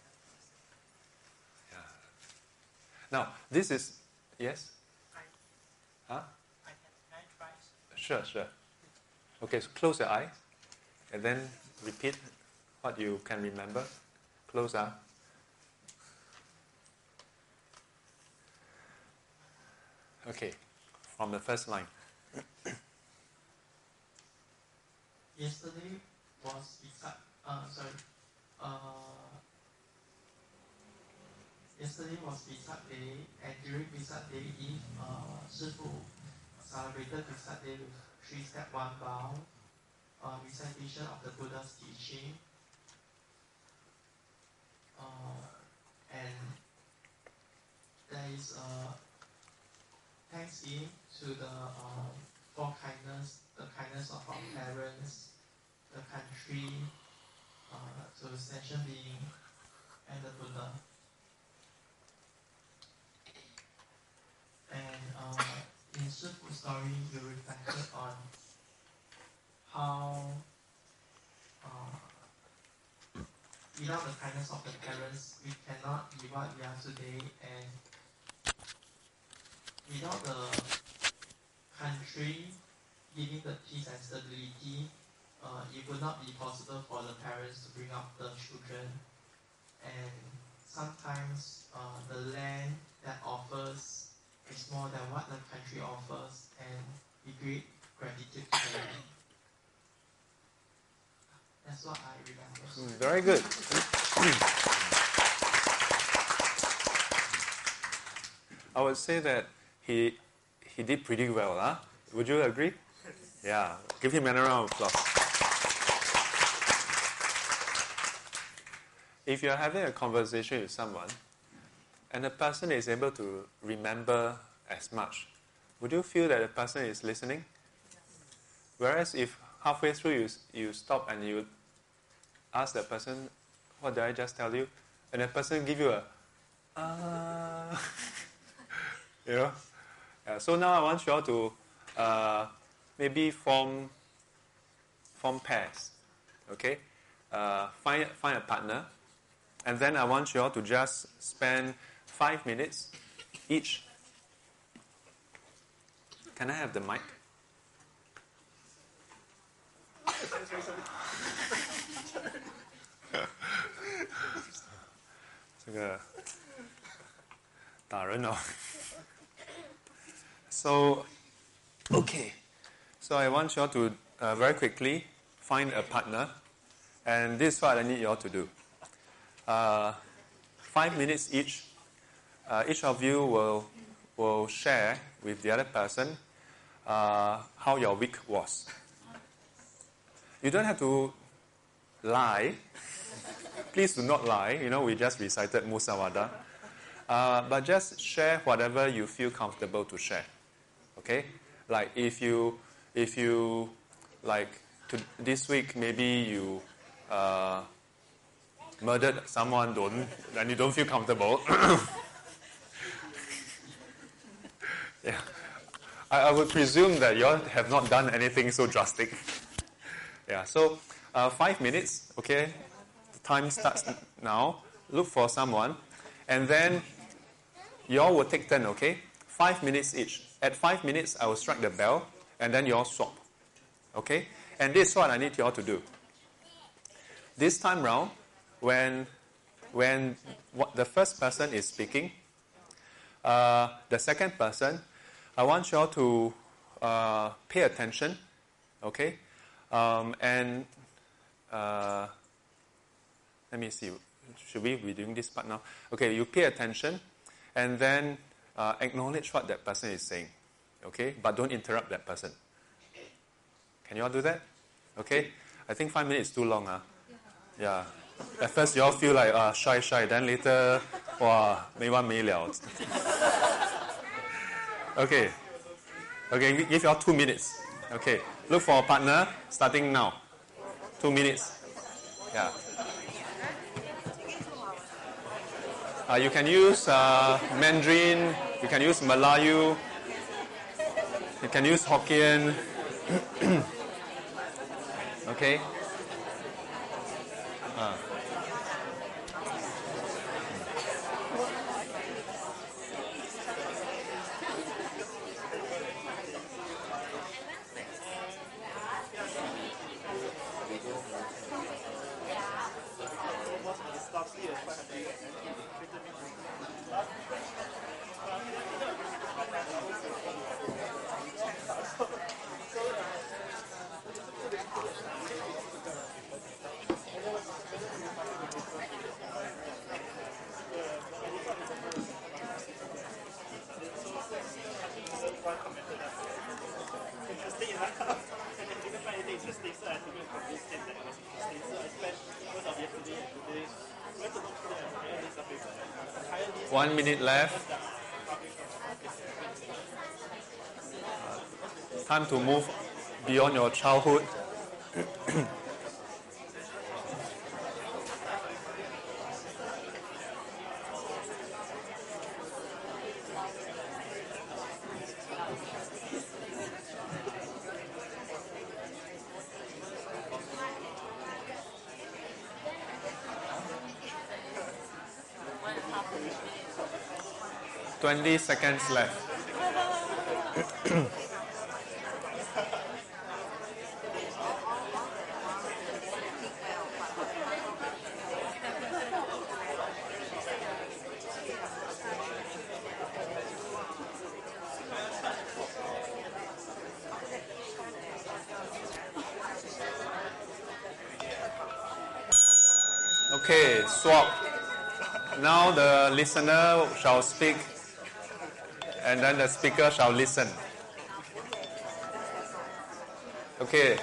Yeah. Now, this is, yes? Huh? Can I try? Sure. Okay, so close your eyes and then repeat what you can remember. Close up. Okay, from the first line. Yesterday was Vesak. yesterday was Vesak Day, and during Vesak Day Eve, Shifu celebrated Vesak Day with 3-step 1 bow, recitation of the Buddha's teaching, and there is a thanksgiving to the for kindness, the kindness of our parents, the country, to the sentient being, and the Buddha. And in Shifu's story, you reflected on how without the kindness of the parents, we cannot be what we are today, and without the country giving the peace and stability, it would not be possible for the parents to bring up the children. And sometimes the land that offers is more than what the country offers, and we great gratitude to them. That's what I remember. Very good. I would say that he did pretty well, huh? Would you agree? Yeah. Give him another round of applause. If you're having a conversation with someone and the person is able to remember as much, would you feel that the person is listening? Whereas if halfway through you stop and you ask that person, what did I just tell you? And the person give you a, you know? Yeah, so now I want you all to maybe form pairs, okay? Find a partner, and then I want you all to just spend 5 minutes each. Can I have the mic? 这个打人哦。So, okay. So I want you all to very quickly find a partner, and this is what I need you all to do. 5 minutes each. Each of you will share with the other person how your week was. You don't have to lie. Please do not lie. You know, we just recited Musawada. But just share whatever you feel comfortable to share. Okay? Like if you like this week maybe you murdered someone, and you don't feel comfortable. Yeah. I would presume that you all have not done anything so drastic. Yeah, so 5 minutes, okay? The time starts now. Look for someone. And then you all will take turn, okay? 5 minutes each. At 5 minutes, I will strike the bell, and then you all swap. Okay? And this is what I need you all to do. This time round, when the first person is speaking, the second person, I want you all to pay attention, okay? And let me see. Should we be doing this part now? Okay, you pay attention, and then acknowledge what that person is saying, okay? But don't interrupt that person. Can you all do that? Okay? I think 5 minutes is too long, huh? Yeah. At first you all feel like shy, then later, wow, 没完没了. Okay. Okay, give you all 2 minutes. Okay. Look for a partner starting now. 2 minutes. Yeah. You can use Mandarin, you can use Malayu, you can use Hokkien. Okay? commented that interesting enough, and I didn't find anything interesting, so I didn't convince him that it was interesting. So I spent most of yesterday and today went to look through the entire list of papers. 1 minute left. Time to move beyond your childhood. Twenty seconds left. Okay, swap. Now the listener shall speak, and then the speaker shall listen. Okay.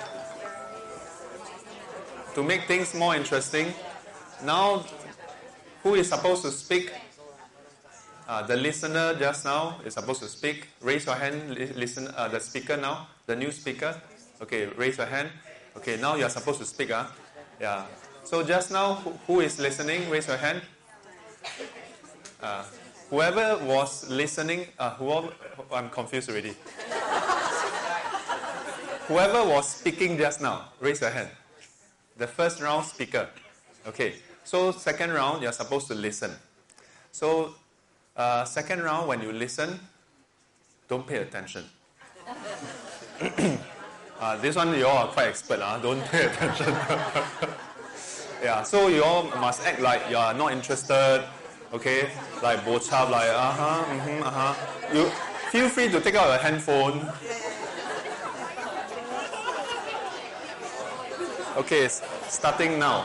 To make things more interesting, now who is supposed to speak? The listener just now is supposed to speak. Raise your hand, listen. The speaker now, the new speaker. Okay, raise your hand. Okay, now you are supposed to speak. Yeah. So just now, who is listening? Raise your hand. Whoever was listening, I'm confused already. Whoever was speaking just now, raise your hand. The first round speaker. Okay. So second round, you're supposed to listen. So second round, when you listen, don't pay attention. This one you all are quite expert. Don't pay attention. Yeah. So you all must act like you are not interested. Okay, like bo chap, like You feel free to take out your handphone. Okay, starting now.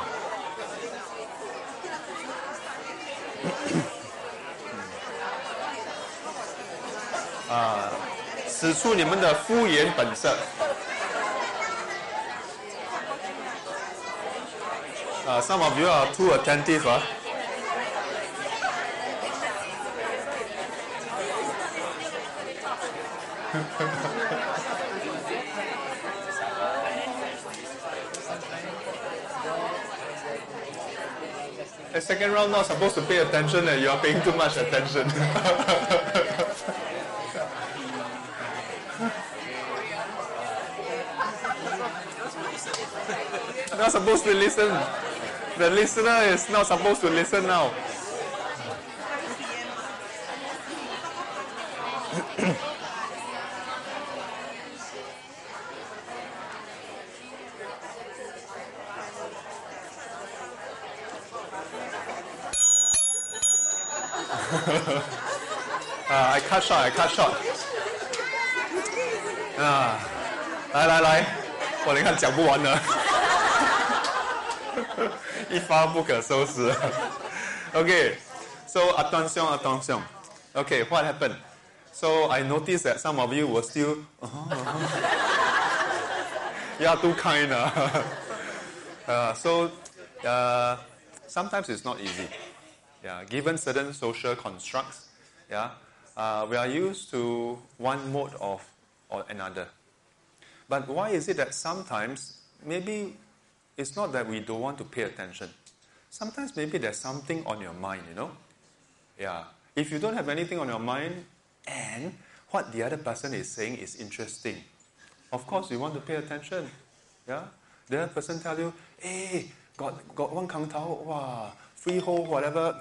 使出你们的敷衍本色。Some of you are too attentive. The second round not supposed to pay attention, and you are paying too much attention. Not supposed to listen. The listener is not supposed to listen now. I cut short. 来，我你看讲不完了。一发不可收拾。Okay, so attention. Okay, what happened? So I noticed that some of you were still. You are too kind. So sometimes it's not easy. Yeah, given certain social constructs, we are used to one mode or another. But why is it that sometimes maybe it's not that we don't want to pay attention? Sometimes maybe there's something on your mind, Yeah. If you don't have anything on your mind and what the other person is saying is interesting, of course you want to pay attention. Yeah. The other person tell you, hey, got one kang tao, wow, freehold, whatever.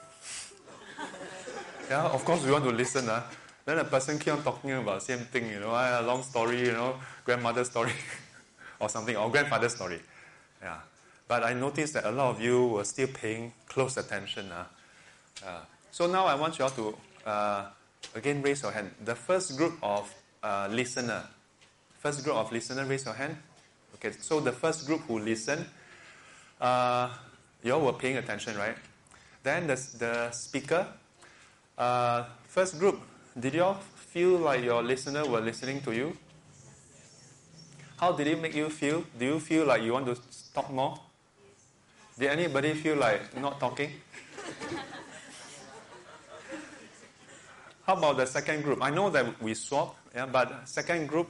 Yeah, of course we want to listen. Then the person keep on talking about the same thing, a long story, grandmother's story or something, or grandfather's story. Yeah. But I noticed that a lot of you were still paying close attention. So now I want you all to, again, raise your hand. The first group of listener. Raise your hand. Okay, so the first group who listened, you all were paying attention, right? Then the speaker, first group, Did you all feel like your listener were listening to you? How did it make you feel? Do you feel like you want to talk more? Did anybody feel like not talking? How about the second group? I know that we swap, but second group,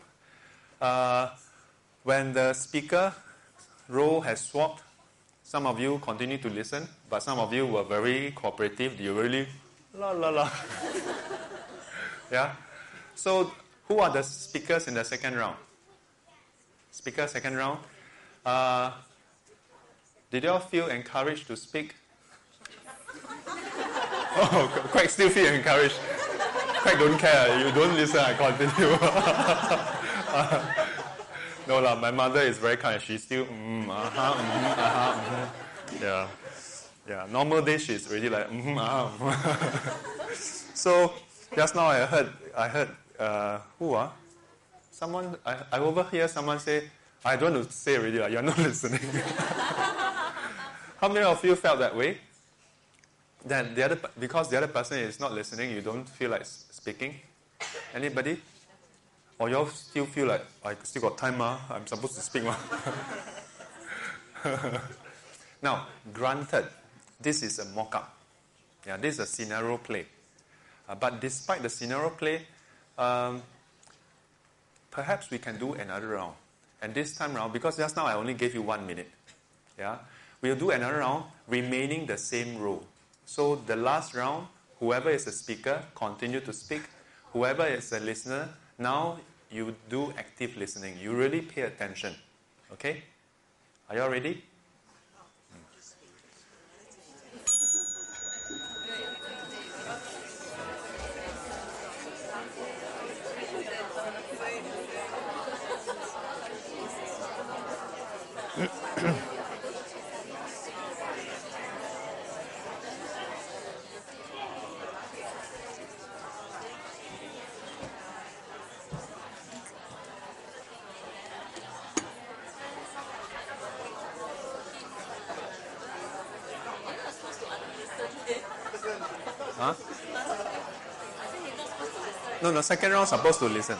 when the speaker role has swapped, some of you continue to listen, but some of you were very cooperative. You really, la la la. Yeah? So, who are the speakers in the second round? Speaker second round. Did you all feel encouraged to speak? Oh, Craig still feel encouraged. Craig don't care. You don't listen, I continue. No lah, my mother is very kind. She's still, Yeah. Yeah, normal days she's already like, So, just now I heard, who someone, I overhear someone say, I don't want to say already, you're not listening. How many of you felt that way? Then because the other person is not listening, you don't feel like speaking? Anybody? Or you all still feel like, I still got time, I'm supposed to speak. Now, granted, this is a mock-up. Yeah, this is a scenario play. But despite the scenario play, perhaps we can do another round. And this time round, because just now I only gave you 1 minute, we'll do another round remaining the same role. So the last round, whoever is a speaker, continue to speak. Whoever is a listener, now you do active listening. You really pay attention. Okay? Are you all ready? No, second round supposed to listen.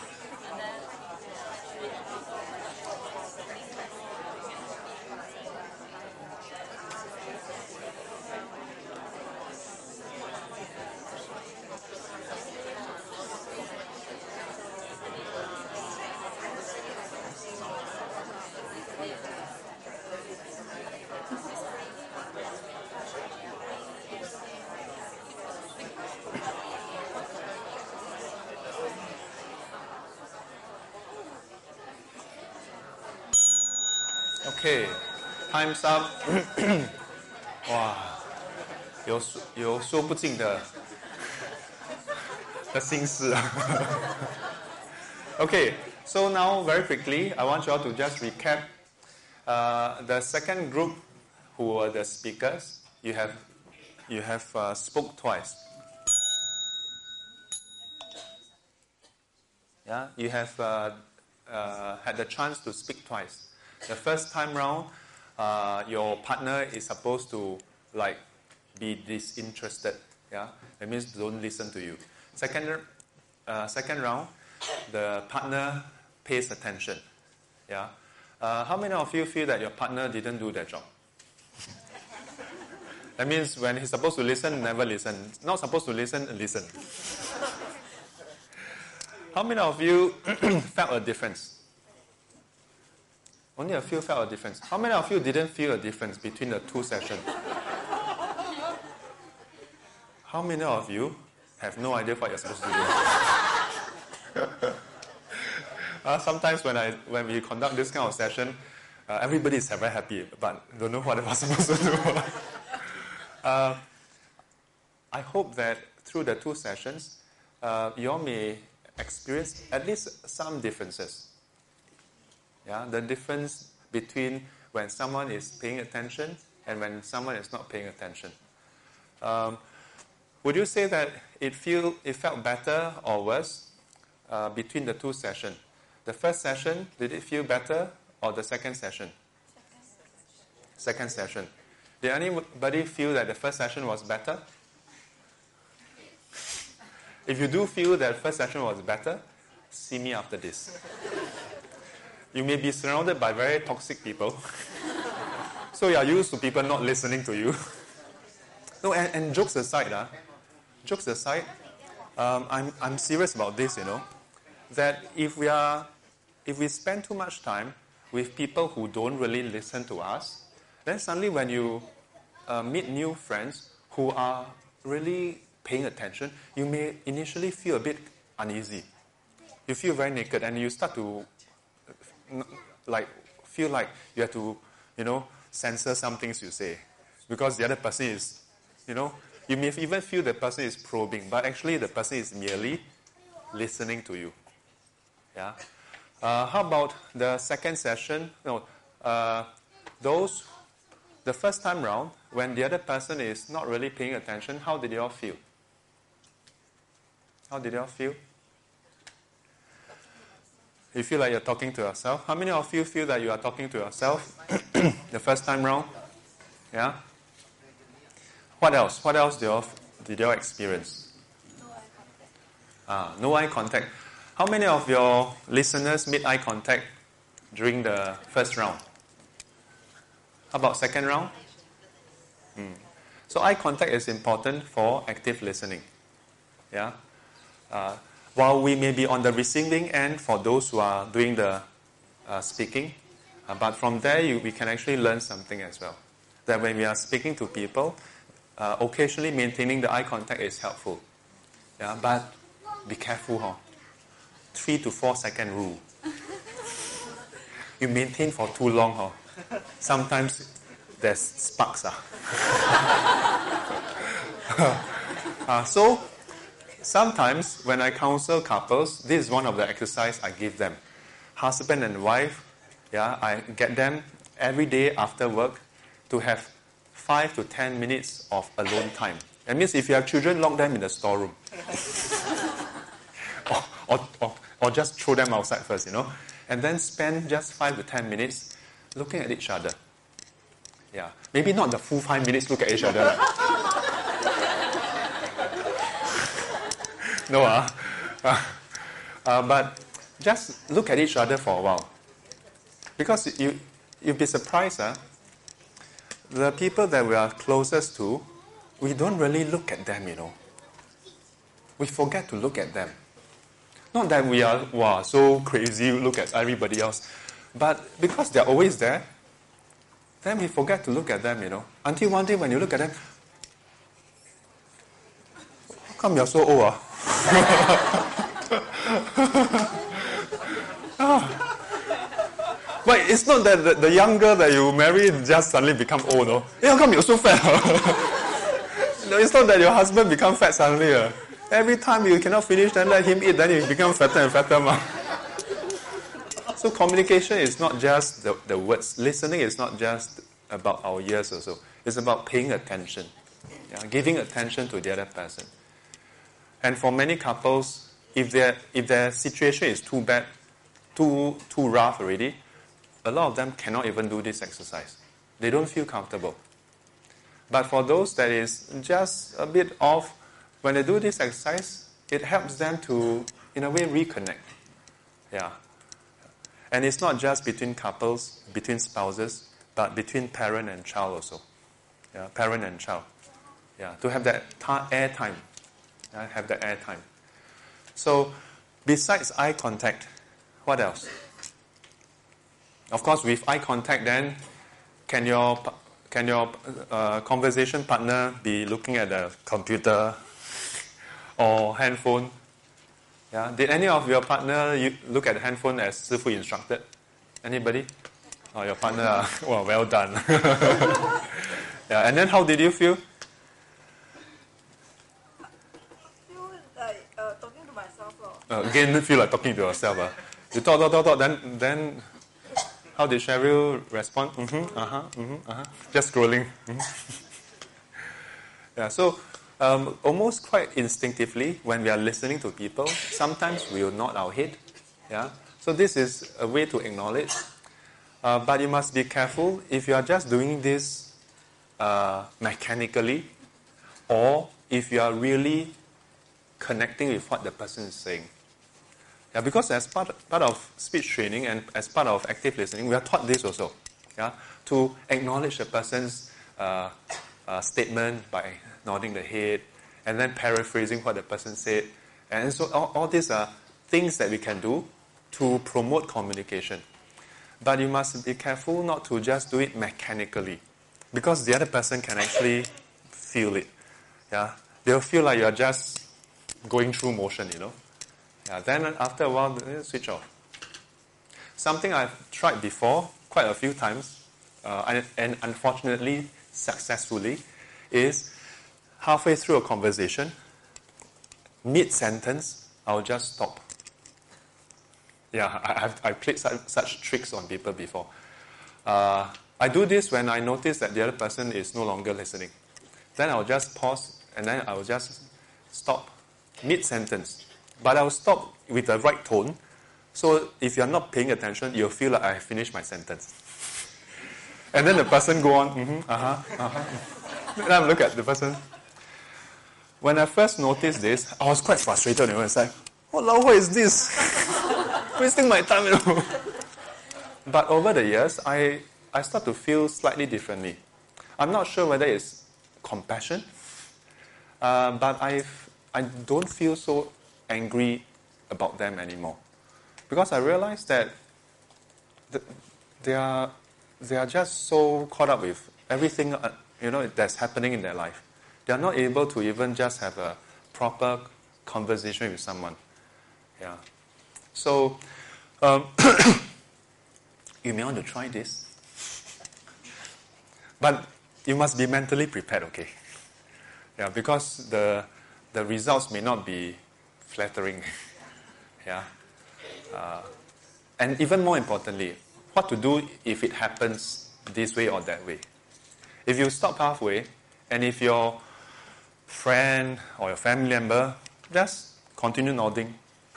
Okay, time's up. 哇，有说不尽的心事啊。Okay, so now very quickly, I want you all to just recap. The second group, who were the speakers, you have spoke twice. Yeah, you have had the chance to speak twice. The first time round, your partner is supposed to be disinterested. Yeah, that means don't listen to you. Second round, the partner pays attention. Yeah, how many of you feel that your partner didn't do their job? That means when he's supposed to listen, never listen. Not supposed to listen, listen. How many of you felt a difference? Only a few felt a difference. How many of you didn't feel a difference between the two sessions? How many of you have no idea what you're supposed to do? Sometimes when we conduct this kind of session, everybody is very happy, but don't know what I'm supposed to do. I hope that through the two sessions, you all may experience at least some differences. Yeah, the difference between when someone is paying attention and when someone is not paying attention. Would you say that it felt better or worse between the two sessions? The first session, did it feel better, or the second session? Second session. Did anybody feel that the first session was better? If you do feel that first session was better, see me after this. You may be surrounded by very toxic people. So you are used to people not listening to you. No, and jokes aside, I'm serious about this, that if we spend too much time with people who don't really listen to us, then suddenly when you meet new friends who are really paying attention, you may initially feel a bit uneasy. You feel very naked and you start to feel like you have to, censor some things you say. Because the other person is, you may even feel the person is probing, but actually the person is merely listening to you. Yeah. How about the second session? The first time round, when the other person is not really paying attention, how did you all feel? How did you all feel? You feel like you're talking to yourself? How many of you feel that you are talking to yourself the first time round? Yeah? What else? What else did you all experience? No eye contact. No eye contact. How many of your listeners made eye contact during the first round? How about second round? So eye contact is important for active listening. Yeah? While we may be on the receiving end for those who are doing the speaking, but from there we can actually learn something as well. That when we are speaking to people, occasionally maintaining the eye contact is helpful. Yeah, but be careful, 3 to 4 second rule. You maintain for too long, sometimes there's sparks. So sometimes when I counsel couples, this is one of the exercises I give them. Husband and wife, I get them every day after work to have 5 to 10 minutes of alone time. That means if you have children, lock them in the storeroom. or just throw them outside first, and then spend just 5 to 10 minutes looking at each other. Yeah, maybe not the full 5 minutes look at each other. No, but just look at each other for a while. Because you'll be surprised, the people that we are closest to, we don't really look at them, We forget to look at them. Not that we are, so crazy, look at everybody else. But because they're always there, then we forget to look at them, Until one day when you look at them, how come you're so old, But it's not that the younger that you marry just suddenly become old, no? Hey, how come you're so fat? No, it's not that your husband become fat suddenly. Every time you cannot finish, then let him eat, then you become fatter and fatter. So communication is not just the words. Listening is not just about our ears also. It's about paying attention. Giving attention to the other person. And for many couples, if their situation is too bad, too rough already, a lot of them cannot even do this exercise. They don't feel comfortable. But for those that is just a bit off, when they do this exercise, it helps them to, in a way, reconnect. Yeah. And it's not just between couples, between spouses, but between parent and child also. Yeah, parent and child. Yeah, to have that air time. Have that air time. So, besides eye contact, what else? Of course, with eye contact, then can your conversation partner be looking at the computer or handphone? Yeah. Did any of your partner look at the handphone as Sifu instructed? Anybody? Oh, your partner. Well done. Yeah. And then how did you feel? Feel like talking to myself. Again, feel like talking to yourself. You talk, then how did Cheryl respond? Just scrolling. Yeah, so almost quite instinctively, when we are listening to people, sometimes we will nod our head. Yeah, so this is a way to acknowledge. But you must be careful if you are just doing this mechanically, or if you are really connecting with what the person is saying. Yeah, because as part of speech training and as part of active listening, we are taught this also. Yeah, to acknowledge the person's statement by nodding the head and then paraphrasing what the person said. And so all these are things that we can do to promote communication. But you must be careful not to just do it mechanically, because the other person can actually feel it. Yeah, they'll feel like you're just going through motion, Yeah, then after a while, switch off. Something I've tried before, quite a few times, and unfortunately successfully, is halfway through a conversation, mid-sentence, I'll just stop. Yeah, I've played such tricks on people before. I do this when I notice that the other person is no longer listening. Then I'll just pause and then I'll just stop mid-sentence. But I'll stop with the right tone. So if you're not paying attention, you'll feel like I have finished my sentence. And then the person go on, Then I look at the person. When I first noticed this, I was quite frustrated. It's like, walao, what is this? Wasting my time, But over the years, I start to feel slightly differently. I'm not sure whether it's compassion, but I don't feel so angry about them anymore, because I realize that they are just so caught up with everything that's happening in their life. They are not able to even just have a proper conversation with someone. Yeah. So you may want to try this, but you must be mentally prepared. Okay. Yeah, because the results may not be flattering. Yeah. And even more importantly, what to do if it happens this way or that way. If you stop halfway, and if your friend or your family member just continue nodding.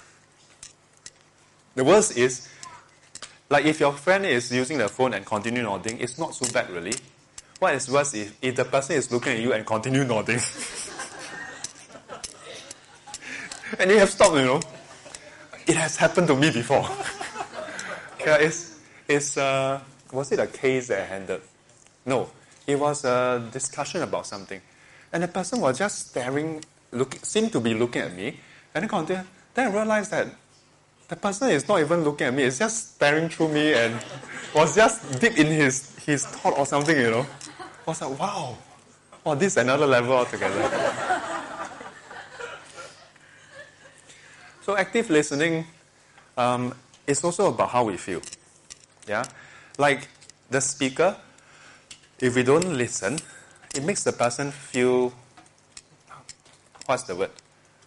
The worst is, like if your friend is using the phone and continue nodding, it's not so bad really. What is worse is if the person is looking at you and continue nodding. And you have stopped, It has happened to me before. Yeah, was it a case that I handled? No, it was a discussion about something. And the person was just staring, seemed to be looking at me. And then I realized that the person is not even looking at me, it's just staring through me and was just deep in his thought or something, I was like, wow, this is another level altogether. So active listening is also about how we feel. Yeah, like the speaker, if we don't listen, it makes the person feel, what's the word?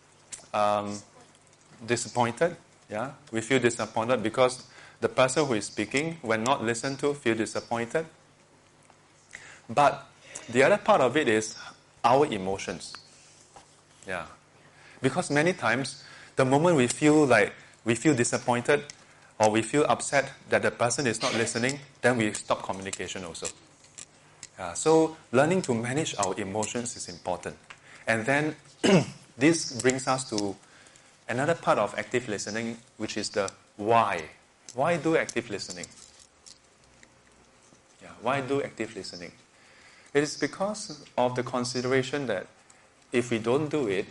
Disappointed. Yeah, we feel disappointed because the person who is speaking, when not listened to, feel disappointed. But the other part of it is our emotions. Yeah, because many times the moment we feel disappointed or we feel upset that the person is not listening, then we stop communication also. So learning to manage our emotions is important. And then this brings us to another part of active listening, which is the why. Why do active listening? Yeah, why do active listening? It is because of the consideration that if we don't do it,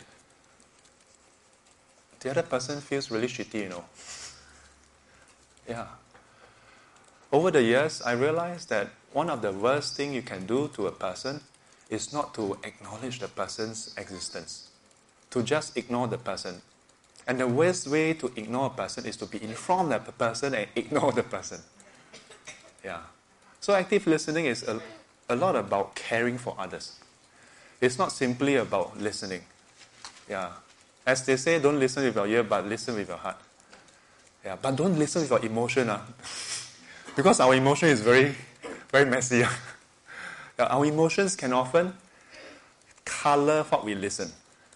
the other person feels really shitty, Yeah. Over the years, I realized that one of the worst things you can do to a person is not to acknowledge the person's existence, to just ignore the person. And the worst way to ignore a person is to be in front of the person and ignore the person. Yeah. So active listening is a lot about caring for others. It's not simply about listening. Yeah. As they say, don't listen with your ear, but listen with your heart. Yeah, but don't listen with your emotion. Because our emotion is very, very messy. Yeah, our emotions can often color what we listen.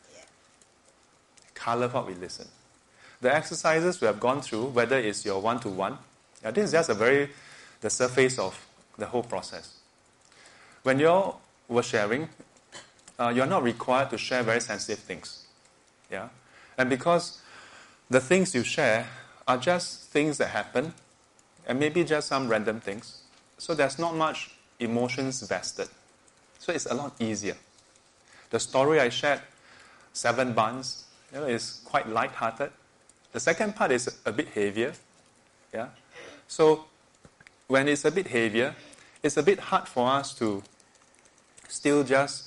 Color what we listen. The exercises we have gone through, whether it's your one-to-one, this is just the surface of the whole process. When you were sharing, you're not required to share very sensitive things. Yeah? And because the things you share are just things that happen, and maybe just some random things, so there's not much emotions vested. So it's a lot easier. The story I shared, 7 buns, is quite light-hearted. The second part is a bit heavier. Yeah? So when it's a bit heavier, it's a bit hard for us to still just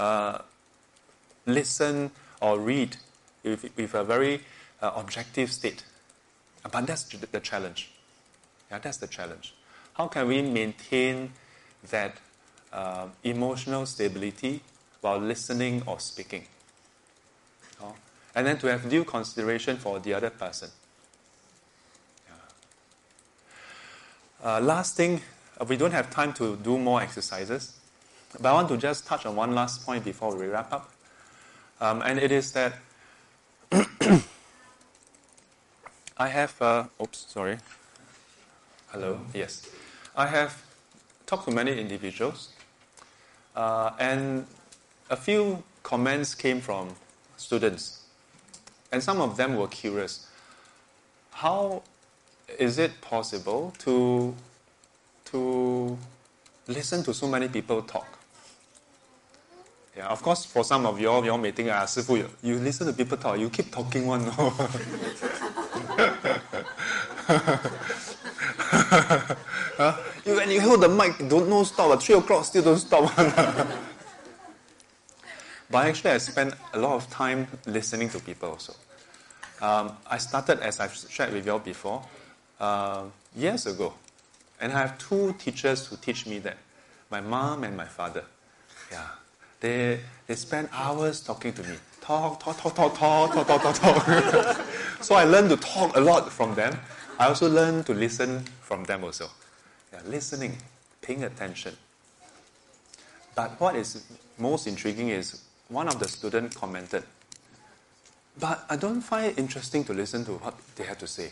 listen or read with a very objective state. But that's the challenge. Yeah, that's the challenge. How can we maintain that emotional stability while listening or speaking? And then to have due consideration for the other person. Yeah. Last thing, we don't have time to do more exercises, but I want to just touch on one last point before we wrap up. And it is that I have, hello, yes. I have talked to many individuals, and a few comments came from students, and some of them were curious. How is it possible to listen to so many people talk? Yeah, of course, for some of you all may think, Sifu, you listen to people talk, you keep talking one. No? When you hold the mic, don't stop. At 3 o'clock, still don't stop. But actually, I spent a lot of time listening to people also. I started, as I've shared with you all before, years ago. And I have 2 teachers who teach me that. My mom and my father. Yeah. They spend hours talking to me. Talk. So I learned to talk a lot from them. I also learned to listen from them also. Yeah, listening, paying attention. But what is most intriguing is one of the students commented, but I don't find it interesting to listen to what they have to say.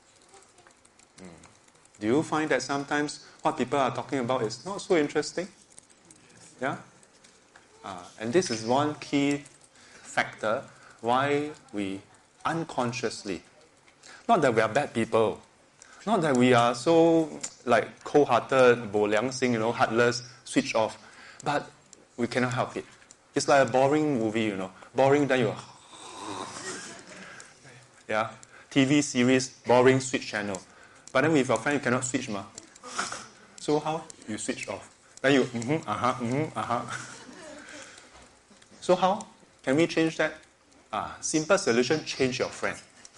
Do you find that sometimes what people are talking about is not so interesting? Yeah? And this is one key factor why we unconsciously, not that we are bad people, not that we are so like cold-hearted, bo liang xing, heartless, switch off, but we cannot help it. It's like a boring movie, boring, then you yeah, TV series, boring, switch channel. But then with your friend, you cannot switch, ma. So how? You switch off. Then you, So how can we change that? Simple solution, change your friend.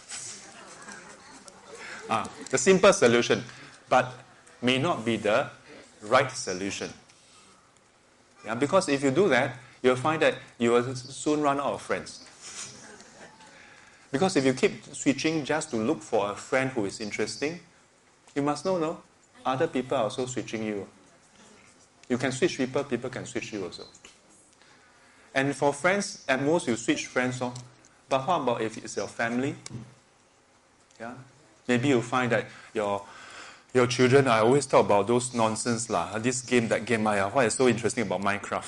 The simple solution, but may not be the right solution. Yeah, because if you do that, you'll find that you will soon run out of friends. Because if you keep switching just to look for a friend who is interesting, you must know, other people are also switching you. You can switch people, people can switch you also. And for friends, at most you switch friends. But what about if it's your family? Yeah, maybe you find that your children, I always talk about those nonsense lah. This game, that game, what is so interesting about Minecraft?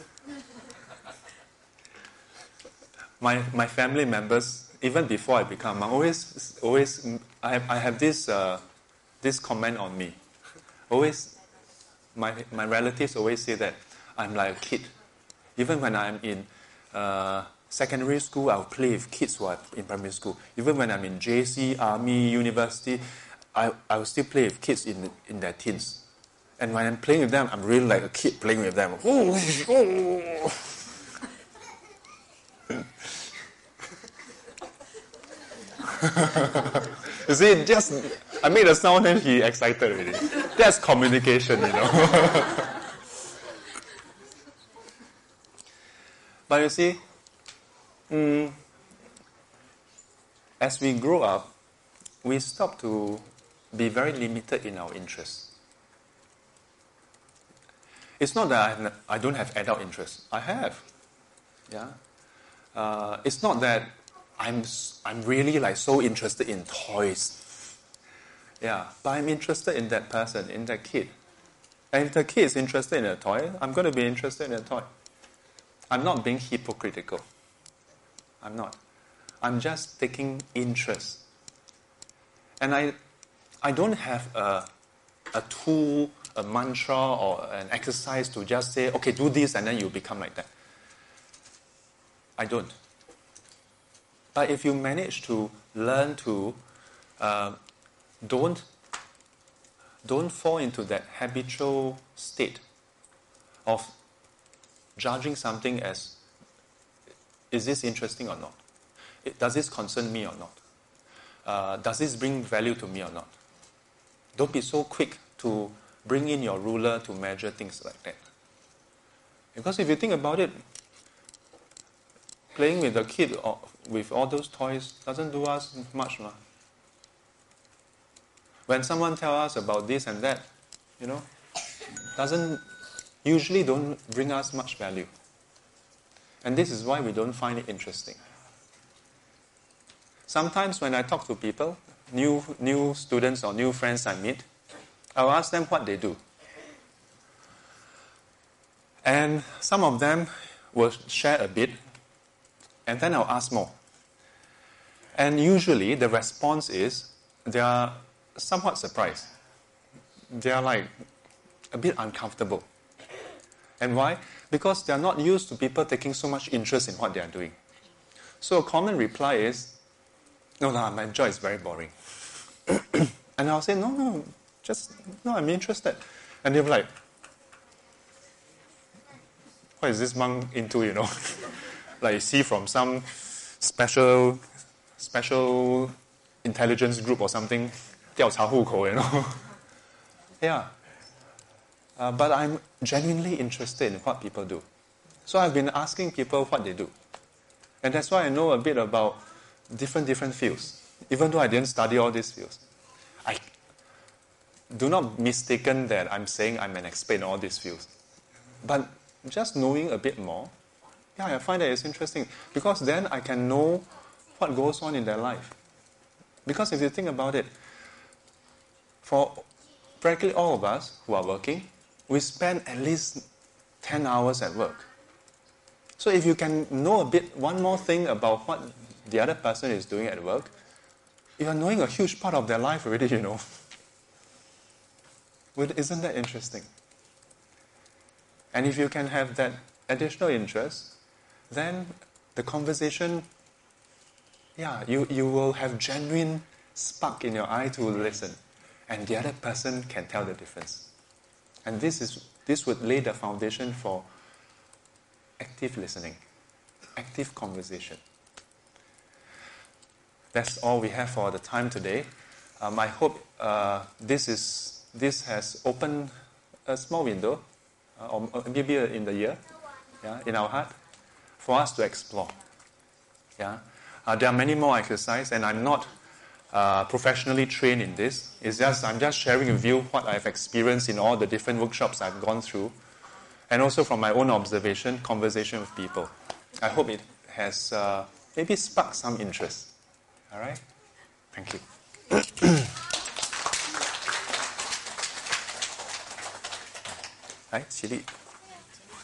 My family members, even before I become monk, I have this comment on me. Always, my relatives always say that I'm like a kid. Even when I'm in secondary school, I'll play with kids who are in primary school. Even when I'm in JC, army, university, I will still play with kids in their teens. And when I'm playing with them, I'm really like a kid playing with them. You see, just I made a sound and he excited already. That's communication, But you see, as we grow up, we stop to be very limited in our interests. It's not that I don't have adult interests. I have. Yeah. It's not that I'm really like so interested in toys. Yeah, but I'm interested in that person, in that kid. And if the kid is interested in a toy, I'm going to be interested in a toy. I'm not being hypocritical. I'm not. I'm just taking interest. And I don't have a tool, a mantra, or an exercise to just say, okay, do this and then you become like that. I don't. But if you manage to learn to don't fall into that habitual state of judging something as, is this interesting or not? Does this concern me or not? Does this bring value to me or not? Don't be so quick to bring in your ruler to measure things like that. Because if you think about it, playing with a kid or with all those toys doesn't do us much. When someone tells us about this and that, usually don't bring us much value. And this is why we don't find it interesting. Sometimes when I talk to people, new students or new friends I meet, I'll ask them what they do. And some of them will share a bit, and then I'll ask more. And usually the response is they are somewhat surprised. They are like a bit uncomfortable. And why? Because they are not used to people taking so much interest in what they are doing. So a common reply is, no, my job is very boring. And I'll say, no, I'm interested. And they'll be like, what is this monk into, Like you see from some special intelligence group or something, 调查户口, Yeah. But I'm genuinely interested in what people do. So I've been asking people what they do. And that's why I know a bit about different fields, even though I didn't study all these fields. I do not mistaken that I'm saying I'm an expert in all these fields. But just knowing a bit more, I find that it's interesting. Because then I can know what goes on in their life. Because if you think about it, for practically all of us who are working, we spend at least 10 hours at work. So if you can know one more thing about what the other person is doing at work, you are knowing a huge part of their life already, Isn't that interesting? And if you can have that additional interest, then the conversation, you will have genuine spark in your eye to listen. And the other person can tell the difference. And this would lay the foundation for active listening, active conversation. That's all we have for the time today. I hope this has opened a small window, or maybe in the year, in our heart, for us to explore. There are many more exercises, and I'm not professionally trained in this. I'm just sharing with you what I've experienced in all the different workshops I've gone through, and also from my own observation, conversation with people. I hope it has maybe sparked some interest. All right? Thank you. Hi, Chili.